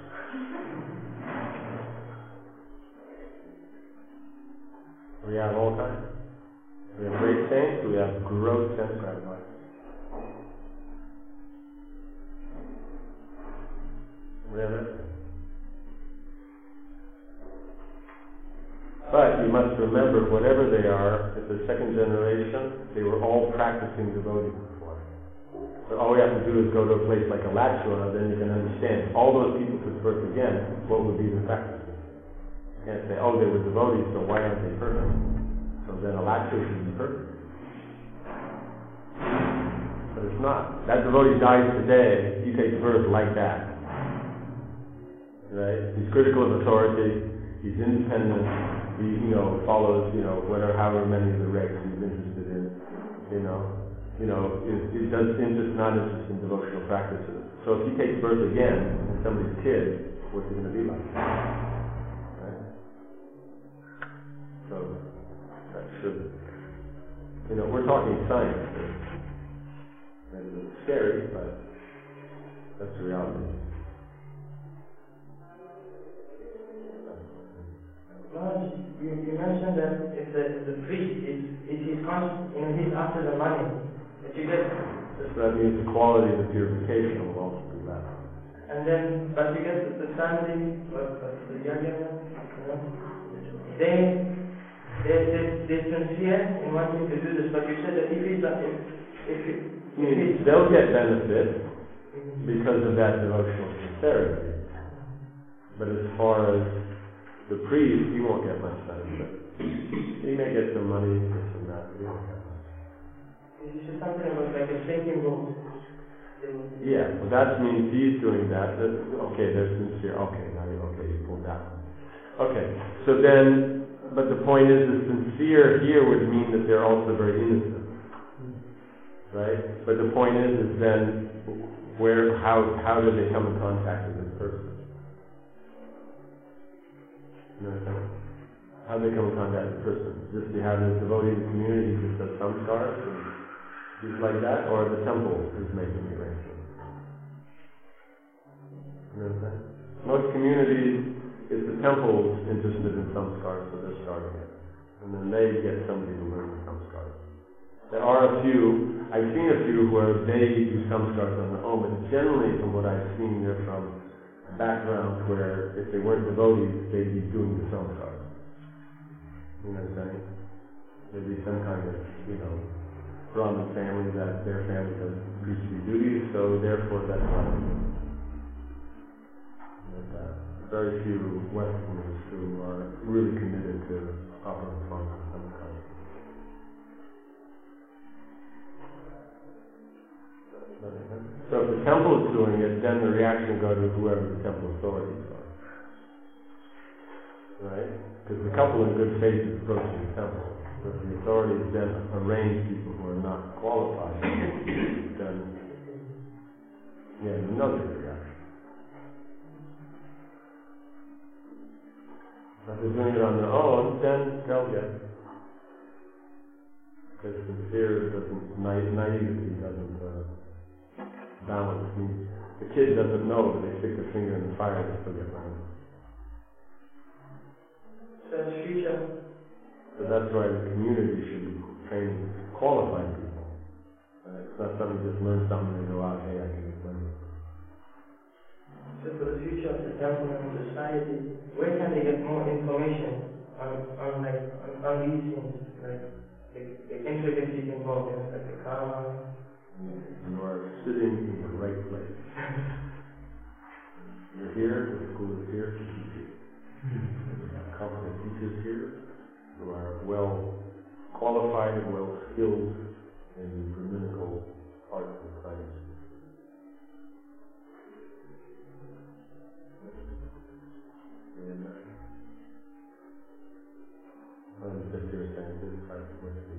We have all kinds. We have great saints, we have gross sense gratification. We have everything. But you must remember, whatever they are, if they're second generation, they were all practicing devotees before. So all we have to do is go to a place like a Lakshmana, then you can understand. If all those people took birth again, what would be the practice? You can't say, oh, they were devotees, so why aren't they perfect? So then a Lakshmana should be perfect. But it's not. That devotee dies today, he takes birth like that. Right? He's critical of authority, he's independent, he, you know, follows, you know, whatever, however many of the regs he's interested in, you know, you know, it, it does interest, not interest in devotional practices. So if he takes birth again, and somebody's kid, what's he going to be like? Right? So, that should, you know, we're talking science here. And it's scary, but that's the reality. Maharaj, you, you mentioned that if the, if the priest is, is his conscious, you know, he's after the money, that you get... So that means the quality of the purification will also be less. And then, but you get the, the family, or the yajna, you know, they, they, they, they're sincere in wanting to do this, but you said that if he's not, if, if, he, if he's... They'll get benefit because of that devotional sincerity. But as far as the priest, he won't get much benefit. He may get some money, this and that, but he won't get much. You said something about like a sinking boat. Yeah, well that means he's doing that. That's, okay, they're sincere. Okay, now you okay, you pulled that one. Okay, so then, but the point is, the sincere here would mean that they're also very innocent, right? But the point is, is then, where, how, how do they come in contact with this person? You know what I'm saying? How do they come in contact with the person? Just they have this devotee in the community who does samskars and things like that, or the temple is making the arrangements. You know what I'm saying? Most communities, it's the temple's interested in samskars, so they're starting it. And then they get somebody to learn the samskars. There are a few, I've seen a few where they do samskars on their own, but generally from what I've seen, they're from backgrounds where if they weren't devotees, they'd be doing the samskars. You know what I'm saying? There'd be some kind of, you know, Brahmin family that their family does priestly duties, so therefore that's why they do. But, uh, very few Westerners who are really committed to offering forms of some kind. So if the temple is doing it, then the reaction goes to whoever the temple authorities are. Right? Because the couple in good faith is approaching the temple. But if the authorities then arrange people who are not qualified, then yeah, another reaction. But if they're doing it on their own, then they'll get Because sincere doesn't, na- naivety doesn't uh, balance. I mean, the kid doesn't know, but they stick their finger in the fire and they still get burned. So in the future, So that's why the community should be training qualified people. Uh, it's not something you just learn something and go out, hey, I can make money. so for the future of the temple and society, where can they get more information on, on like, on, on these things, like, the, the intricacies involved in it, like the karma? You are sitting in the right place. You're here, the school is here to teach you. We have competent teachers here who are well qualified and well skilled in the Brahminical arts and science. And uh, I'm just here saying this is how it's going to be.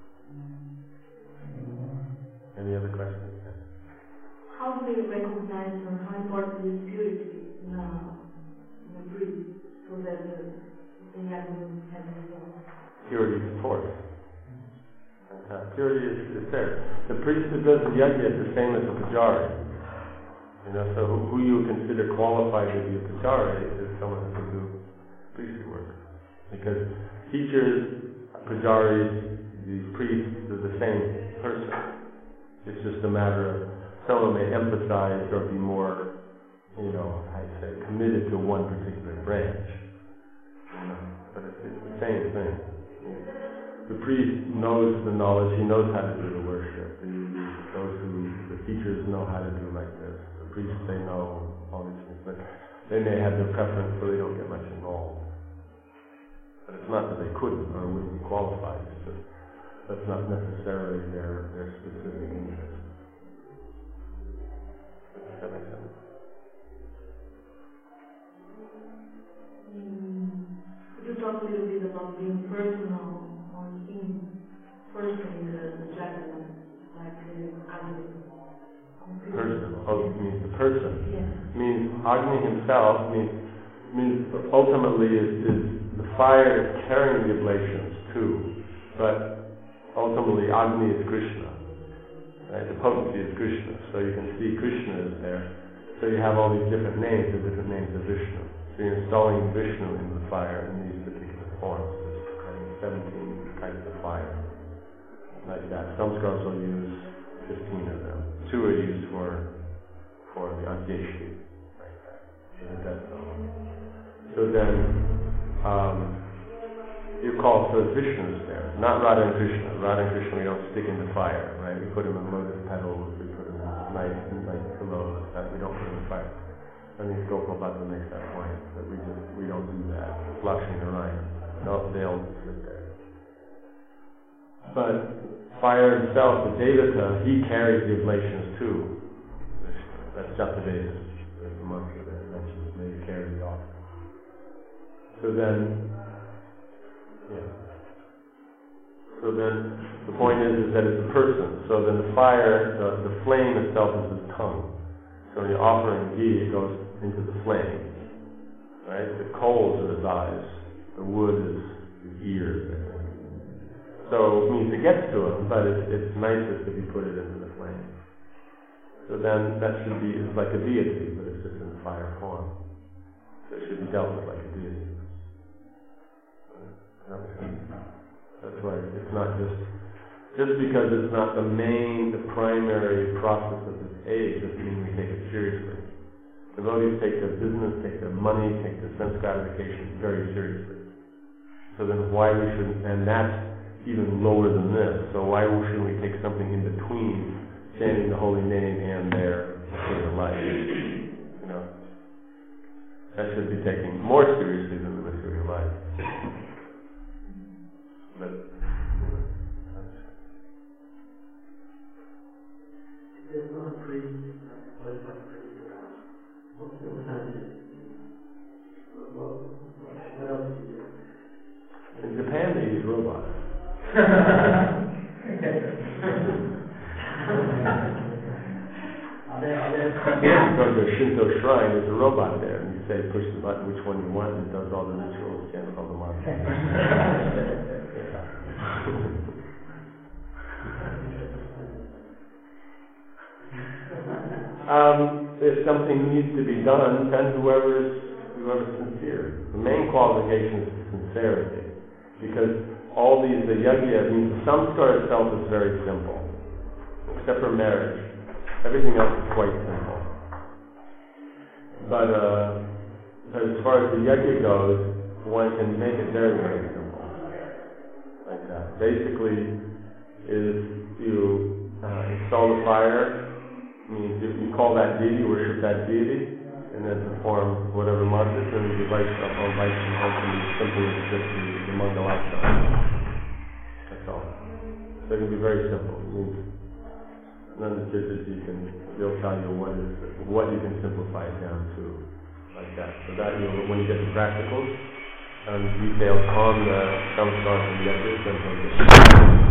Any other questions? How do they recognize or how important is purity in a, in a priest so that uh, they have no have no Purity is force. Uh, purity is, is there. The priest who does the yajna is the same as a pujari. You know, so who, who you consider qualified to be a pujari is someone who can do priestly work. Because teachers, pujaris, the priests, they're the same person. It's just a matter of someone may emphasize or be more, you know, I say, committed to one particular branch. You know, but it's, it's the same thing. The priest knows the knowledge, he knows how to do the worship. The, the, those who, the teachers know how to do like this. The priests, they know all these things. But they may have their preference so they don't get much involved. But it's not that they couldn't or wouldn't be qualified. It's just, that's not necessarily their, their specific interest. Does that make sense? Mm, could you talk a little bit about being personal or in person in the jhana, like uh, Agni? Person. Oh, it means the person. Yes. Means Agni himself means means ultimately is, is the fire is carrying the oblations too. But ultimately, Agni is Krishna. Right? The potency is Krishna. So you can see Krishna is there. So you have all these different names, the different names of Vishnu. So you're installing Vishnu in the fire in these particular forms. There's I mean, seventeen types of fire. Like that. Some scrolls will use fifteen of them. Two are used for for the Adyeshi. Like that. So the dead zone. So then um, you call for Vishnu's there, not Radha and Krishna. Radha and Krishna we don't stick in the fire, right? We put them in lotus petals, we put them in nice, nice pillows, that we don't put them in fire. I mean, Gopalbhatta makes that point, that we just, we don't do that. Lakshmi Narayan, no, they'll sit there. But fire himself, the Devata, he carries the oblations too. That's Jataveda, there's the mantra that mentions may carry the offering. So then, yeah. So then, the point is, is that it's a person. So then the fire, the, the flame itself is his tongue. So when you're offering ghee, it goes into the flame. Right? The coals are his eyes. The wood is his ears, I think. So it means it gets to him, but it's, it's nicest if you put it into the flame. So then that should be, it's like a deity, but it's just in fire form. So it should be dealt with like a deity. That's why it's not just, just because it's not the main, the primary process of this age doesn't mean we take it seriously. Devotees take their business, take their money, take their sense gratification very seriously. So then why we shouldn't, and that's even lower than this, so why shouldn't we take something in between chanting the holy name and their material life? You know? That should be taken more seriously than the material life. But, there's not a priest, what is that priest? What's the alternative? What, what else do you do? in Japan they use robots. Are there, are there You go to a Shinto shrine, there's a robot there, and you say push the button which one you want, and it does all the rituals, chants all the mantras. Um, if something needs to be done, then whoever's, whoever's sincere. The main qualification is sincerity. Because all these, the yajna, I mean, the samskara itself is very simple. Except for marriage. Everything else is quite simple. But, uh, but as far as the yajna goes, one can make it very, very simple. Like that. Basically, is you uh, install the fire, means you, you call that deity, worship that deity, and then perform whatever mantras, and you light up all lights and hopefully simply it's just the, the Mangalasana. That's all. So it can be very simple. It means none of the teachers you can, they'll tell you what is what you can simplify it down to, like that. So that you know, when you get the practicals and details on the samskara and the yajna, then you'll get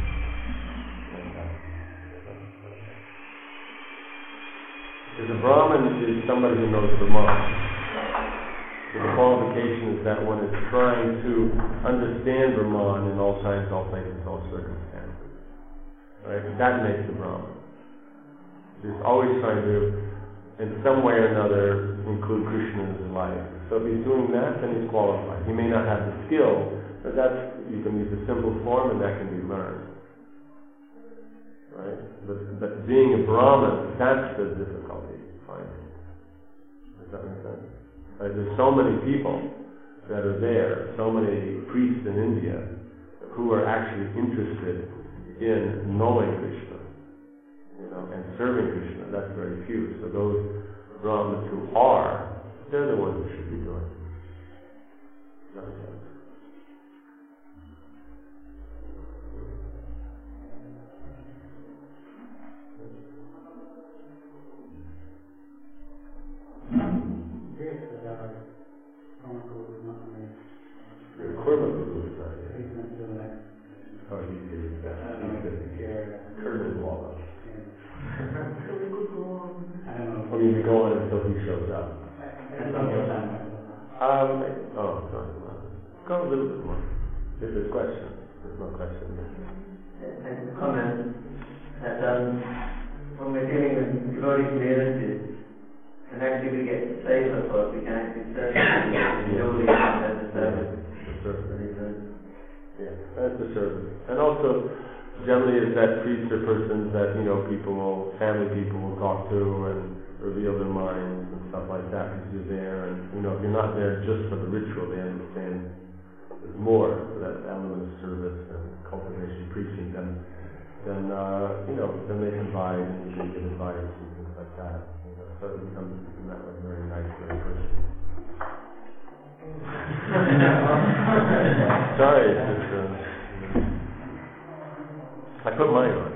because a Brahmin is somebody who knows Brahman. The qualification is that one is trying to understand Brahman in all times, all places, all circumstances. Right? That makes a Brahmin. He's always trying to, in some way or another, include Krishna in his life. So if he's doing that, then he's qualified. He may not have the skill, but that's, you can use a simple form and that can be learned. Right? But, but being a Brahmin, that's the difficulty finding. Does that make sense? Like there's so many people that are there, so many priests in India who are actually interested in knowing Krishna, you know, and serving Krishna. That's very few. So those Brahmins who are, they're the ones who should be doing it. Does that make sense? Kurma Guru is not here. He's not doing that. Oh, he's here. He's good. Curtain wall. So we could go on. I don't know. I mean, we go on until he shows up. That's not your time. Um, oh, no, no. Go a little bit more. If there's questions. There's no question. And comment that um, when we're dealing with devotee communities, and actually we get saved of us, we can actually serve the devotee as a service. Yeah, that's the service. And also, generally, is that priests are persons that, you know, people will, family people will talk to and reveal their minds and stuff like that because you're there. And, you know, if you're not there just for the ritual, they understand there's more to that element of service and cultivation, preaching, then, then uh, you know, then they can buy and they give advice and things like that. You know, so it becomes in that way very nice, very personal. Sorry, it's just, uh, I put mine on.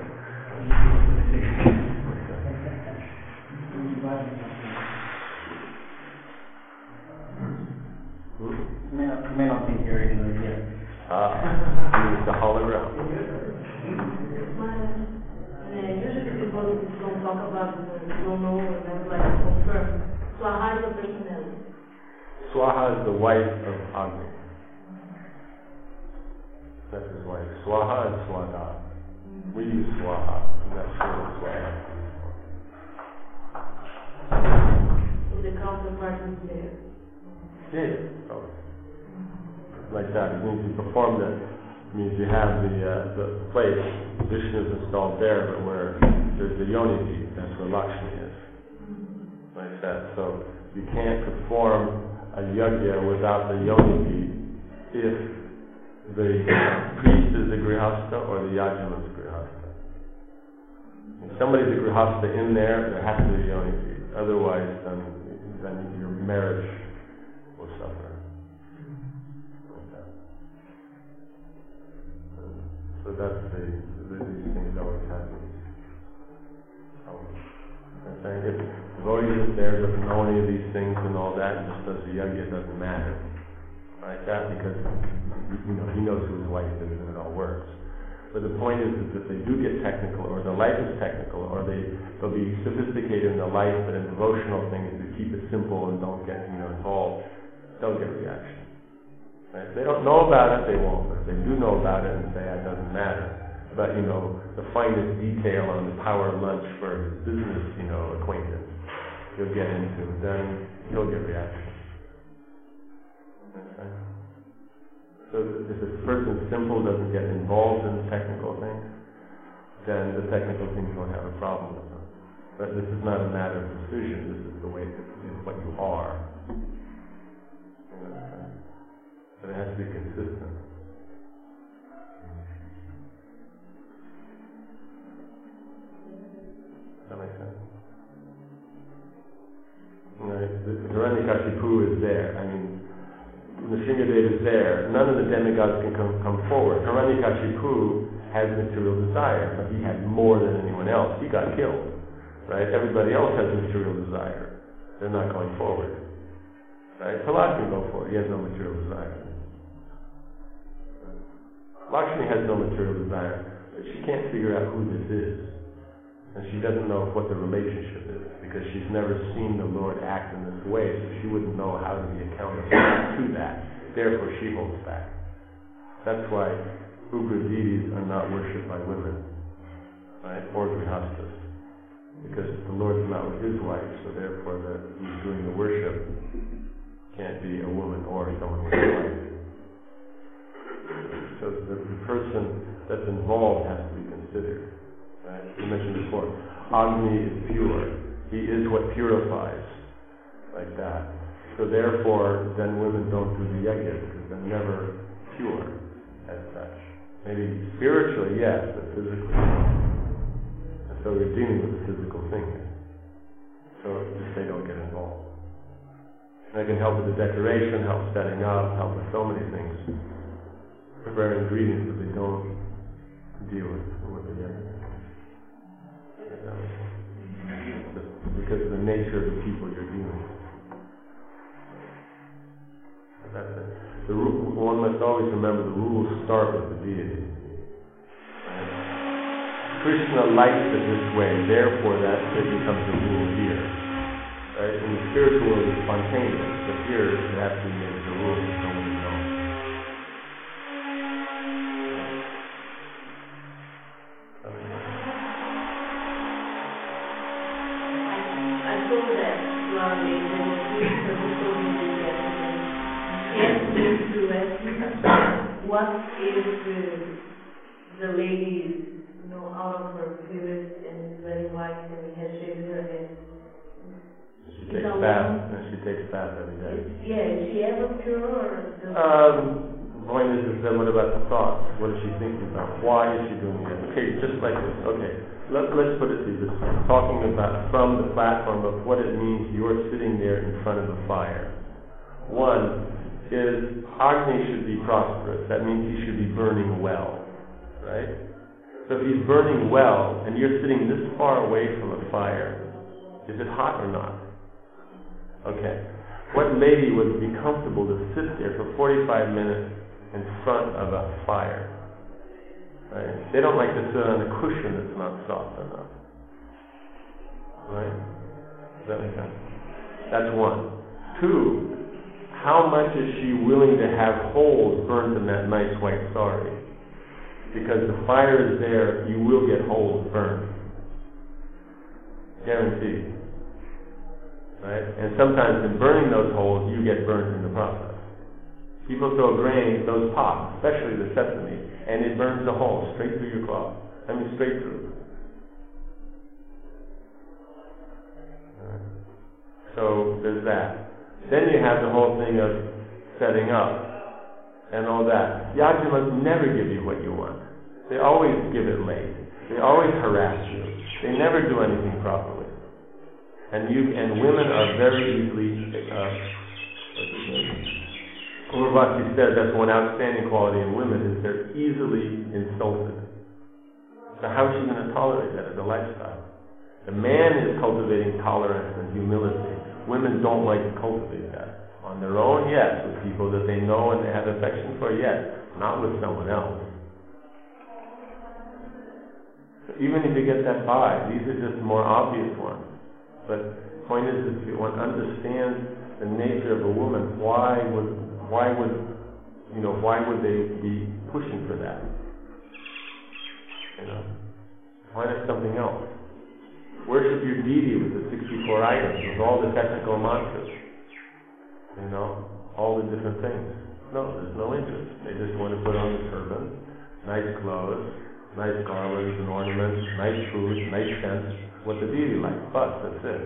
You may not, you may not think you're English yet. Ah, you need to haul around. Usually people don't talk about, don't know, and then like confirm. So how is the personality? Swaha is the wife of Agni. That's his wife. Swaha and Swaha. We use Swaha. I'm not sure what Swaha is. So the counterpart is there. Yeah, oh. Like that. It means you perform the, it means you have the uh, the place, Vishnu is installed there, but where there's the Yoni Deep, that's where Lakshmi is. Like that. So you can't perform a yajna without the Yoni Deep if the priest is the grihastha or the yajna is the grihastha. If somebody's a grihastha in there, there has to be a Yoni Deep. Otherwise, then, then your marriage will suffer. So that's the, the these things always happen. I'm saying if the devotee is there, doesn't know any of these things and all that, and just does the yajna, it doesn't matter. Like that, because you know he knows who his wife is and it all works. But the point is, is that they do get technical, or their life is technical, or they they'll be sophisticated in their life, but in devotional things, they keep it simple and don't get you know involved. They'll get a reaction. Right? If they don't know about it, they won't. But if they do know about it and say it doesn't matter, about, you know, the finest detail on the power lunch for his business, you know, acquaintance he'll get into, then he'll get reaction. Okay. So if a person simple doesn't get involved in the technical things, then the technical things won't have a problem with them. But this is not a matter of decision, this is the way, this is what you are. Okay. But it has to be consistent. Does that make sense? Right. The Hiranyakashipu is there. I mean, Nrsimhadev is there. None of the demigods can come, come forward. Hiranyakashipu has material desire, but he had more than anyone else. He got killed. Right? Everybody else has material desire. They're not going forward. Right? Prahlad can go forward. He has no material desire. Lakshmi has no material desire, but she can't figure out who this is. And she doesn't know what the relationship is, because she's never seen the Lord act in this way, so she wouldn't know how to be accountable to that. Therefore, she holds back. That's why Ugra deities are not worshipped by women, right? Or grihastas. Because the Lord's not with his wife, so therefore the, who's doing the worship can't be a woman or someone with a wife. So the, the person that's involved has to be considered. Right? You mentioned before, Agni is pure. He is what purifies, like that. So therefore, then women don't do the yajna because they're never pure as such. Maybe spiritually, yes, but physically. And so we're dealing with a physical thing here. So just they don't get involved. And they can help with the decoration, help setting up, help with so many things. Prepare ingredients, but they don't deal with, with the yajna. Because of the nature of the people you're dealing with. That's it. The rule, one must always remember the rules start with the deity. Right? Krishna likes it this way, therefore that it becomes a rule here. Right? In the spiritual world it's spontaneous, but here it has to be made as a rule so someone knows. What if uh, the lady, you know, out of her period and is very white and has shaved her head? She takes bath, and she takes bath every day. Is, yeah, is she ever pure or does Um, the point is, is then what about the thoughts? What is she thinking about? Why is she doing it? Okay, just like this. Okay, Let, let's put it to you this way. Talking about from the platform of what it means you're sitting there in front of the fire. One is Agni should be prosperous. That means he should be burning well, right? So if he's burning well and you're sitting this far away from a fire, is it hot or not? Okay. What lady would be comfortable to sit there for forty-five minutes in front of a fire? Right? They don't like to sit on a cushion that's not soft enough. Right? Does that make sense? That's one. Two, how much is she willing to have holes burnt in that nice white sari? Because the fire is there, you will get holes burned. Guaranteed. Right? And sometimes in burning those holes, you get burnt in the process. People throw grain, those pop, especially the sesame, and it burns the hole straight through your cloth. I mean, straight through. Right. So there's that. Then you have the whole thing of setting up and all that. Yajamas never give you what you want. They always give it late. They always harass you. They never do anything properly. And you and women are very easily. Uh, Urvashi said that's one outstanding quality in women is they're easily insulted. So how is she going to tolerate that as a lifestyle? The man is cultivating tolerance and humility. Women don't like to cultivate that. On their own, yes, with people that they know and they have affection for, yes. Not with someone else. So even if you get that by, these are just more obvious ones. But the point is, if one understands the nature of a woman, why would, why would, you know, why would they be pushing for that? You know? Why not something else? Worship your deity with the sixty-four items, with all the technical mantras. You know? All the different things. No, there's no interest. They just want to put on the turban, nice clothes, nice garlands and ornaments, nice food, nice scents, what the deity likes. But that's it.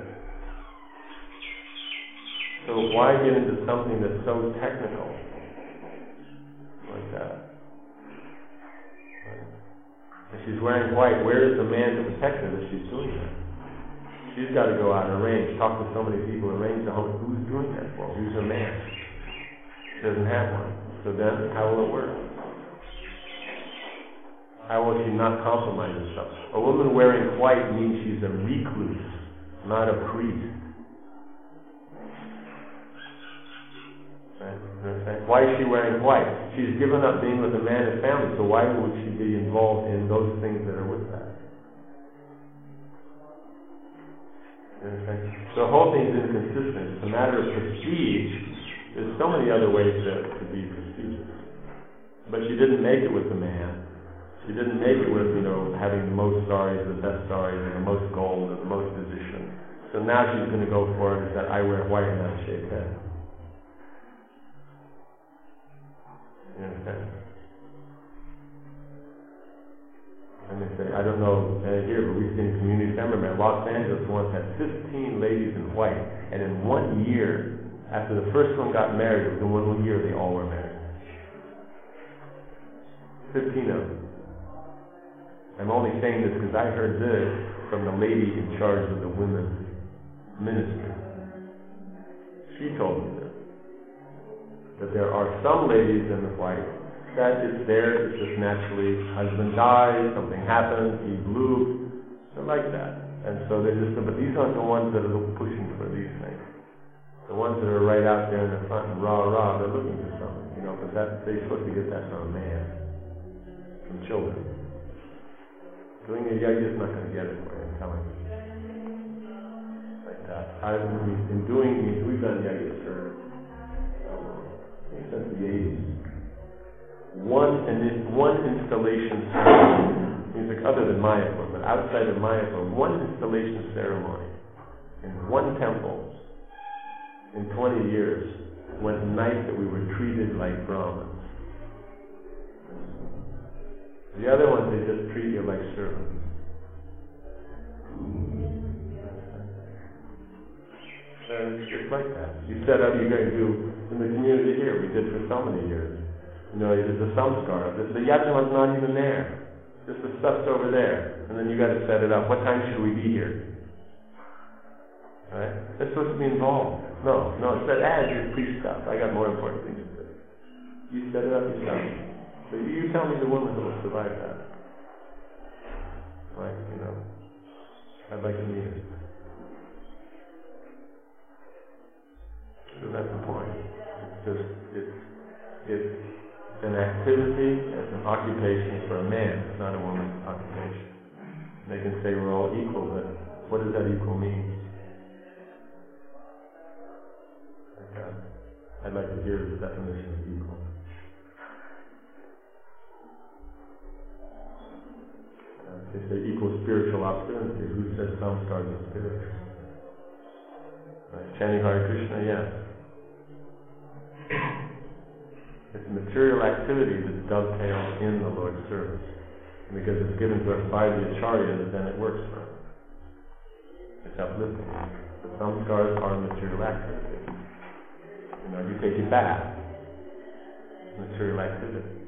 So why get into something that's so technical like that? Right. If she's wearing white, where is the man to protect her that she's doing that? She's got to go out and arrange, talk to so many people, arrange the whole, who's doing that for? Who's her man? She doesn't have one. So then, how will it work? How will she not compromise herself? A woman wearing white means she's a recluse, not a priest. Right? Why is she wearing white? She's given up being with a man and family, so why would she be involved in those things that are with that? So the whole thing is inconsistent. It's a matter of prestige. There's so many other ways to, to be prestigious. But she didn't make it with the man. She didn't make it with, you know, having the most saris, the best saris, and the most gold, and the most position. So now she's going to go for it, is that I wear white and have a shaved head. You understand? And they say, I don't know uh, here, but we've seen community cameraman. Los Angeles once had fifteen ladies in white, and in one year, after the first one got married, within one, one year they all were married. Fifteen of them. I'm only saying this because I heard this from the lady in charge of the women's ministry. She told me this. That there are some ladies in the white that it's there, it's just naturally, husband dies, something happens, he blew, they're like that. And so they just, but these aren't the ones that are pushing for these things. The ones that are right out there in the front and rah rah, they're looking for something, you know, but that, they're supposed to get that from a man, from children. Doing a yajna is not going to get it for you, I'm telling you. Like that. I've been in doing, we've done yajna for, since the eighties. One and one installation ceremony, music other than Mayapur, but outside of Mayapur, one installation ceremony in one temple in twenty years went nice that we were treated like Brahmins. The other ones, they just treat you like servants. And it's just like that. You set up, you're going to do in the community here, we did for so many years. You know, there's a samskara. The, the yajna's not even there. Just the stuff's over there. And then you got to set it up. What time should we be here? Right? That's supposed to be involved. No, no, it's that as your priest stuff. I got more important things to do. You set it up yourself. So you tell me the woman who will survive that. Right, you know. I'd like to meet her. So that's the point. It's just, it's, it's an activity, it's an occupation for a man, it's not a woman's occupation. They can say we're all equal, but what does that equal mean? Okay. I'd like to hear the definition of equal. Uh, they say equal spiritual opportunity. Who says some stars are spiritual? Right. Chanting Hare Krishna, yes. It's material activity that dovetails in the Lord's service. And because it's given to us by the acharyas, then it works for us. It's uplifting. The samskaras are material activity. You know, you take a bath. Material activity.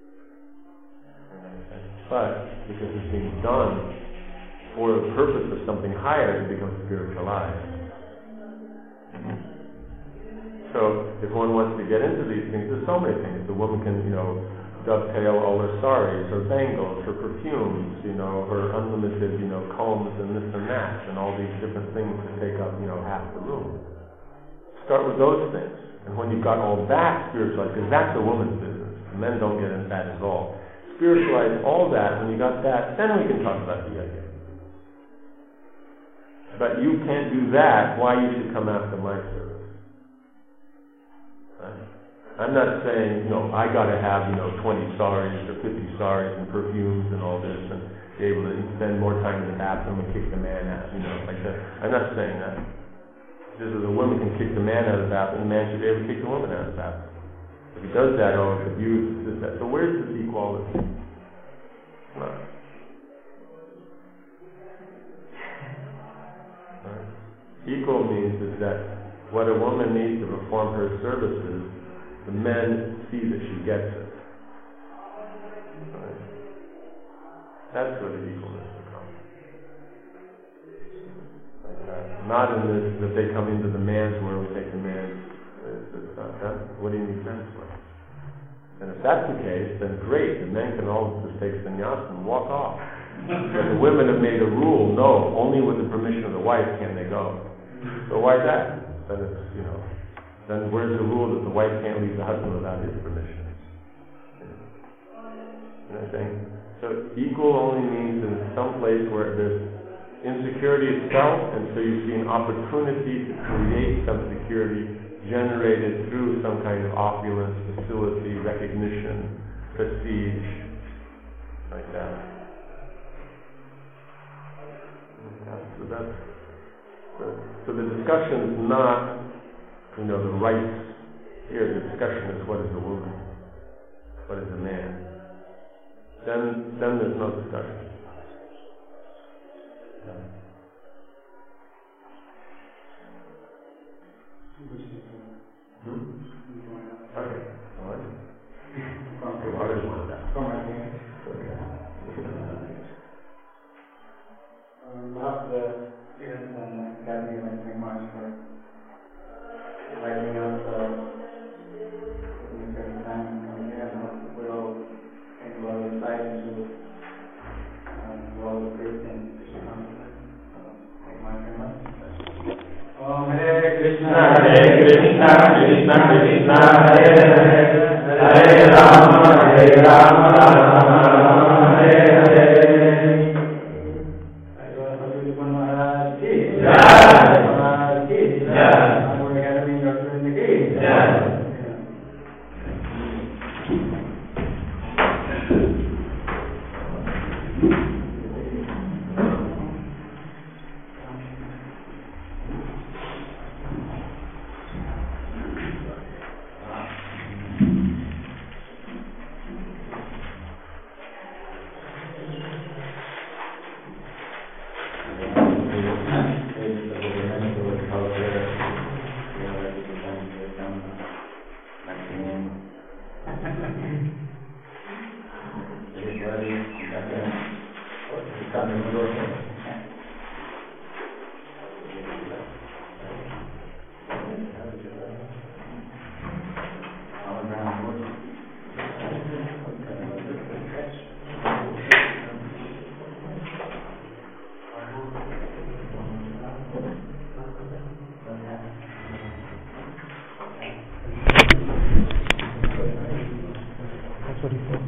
But because it's being done for the purpose of something higher, it becomes spiritualized. So, if one wants to get into these things, there's so many things. The woman can, you know, dovetail all her saris, her bangles, her perfumes, you know, her unlimited, you know, combs and this and that, and all these different things to take up, you know, half the room. Start with those things. And when you've got all that spiritualized, because that's a woman's business. Men don't get in that involved. Spiritualize all that, when you got that, then we can talk about the idea. But you can't do that, why you should come after my service. I'm not saying, you know, I gotta have, you know, twenty saris or fifty saris and perfumes and all this and be able to spend more time in the bathroom and kick the man out, you know, like that. I'm not saying that. Just as a woman can kick the man out of the bathroom, the man should be able to kick the woman out of the bathroom. If he does that, oh, it's abuse, it's this, that. So where's this equality? No. Right. Equal means is that what a woman needs to perform her services, the men see that she gets it. Right. That's where the equalness will come. Like that. Not in this, that they come into the man's world and take the man's. It's, it's not that. What do you need sense for? And if that's the case, then great. The men can all just take sannyas and walk off. But the women have made a rule, no, only with the permission of the wife can they go. So why is that? Then it's, you know, then where's the rule that the wife can't leave the husband without his permission? You know what I'm saying? So equal only means in some place where there's insecurity itself, and so you see an opportunity to create some security generated through some kind of opulence, facility, recognition, prestige, like that. Yeah, so that's so, so the discussion is not, you know, the rights here. The discussion is what is a woman, what is a man. Then, then there's no discussion. Yeah. Hmm? Okay. All right. Okay, what is one of that? Love the students and the academy, thank you very much for inviting us, uh, in the time and coming here, and hope we'll take a lot of insight into, uh, all the great things that you come to. So, thank you very much. Om Hare Krishna, Hare Krishna, Krishna Krishna, Hare Hare, Hare Rama, Hare Rama, Rama Hare Hare. That's what he said.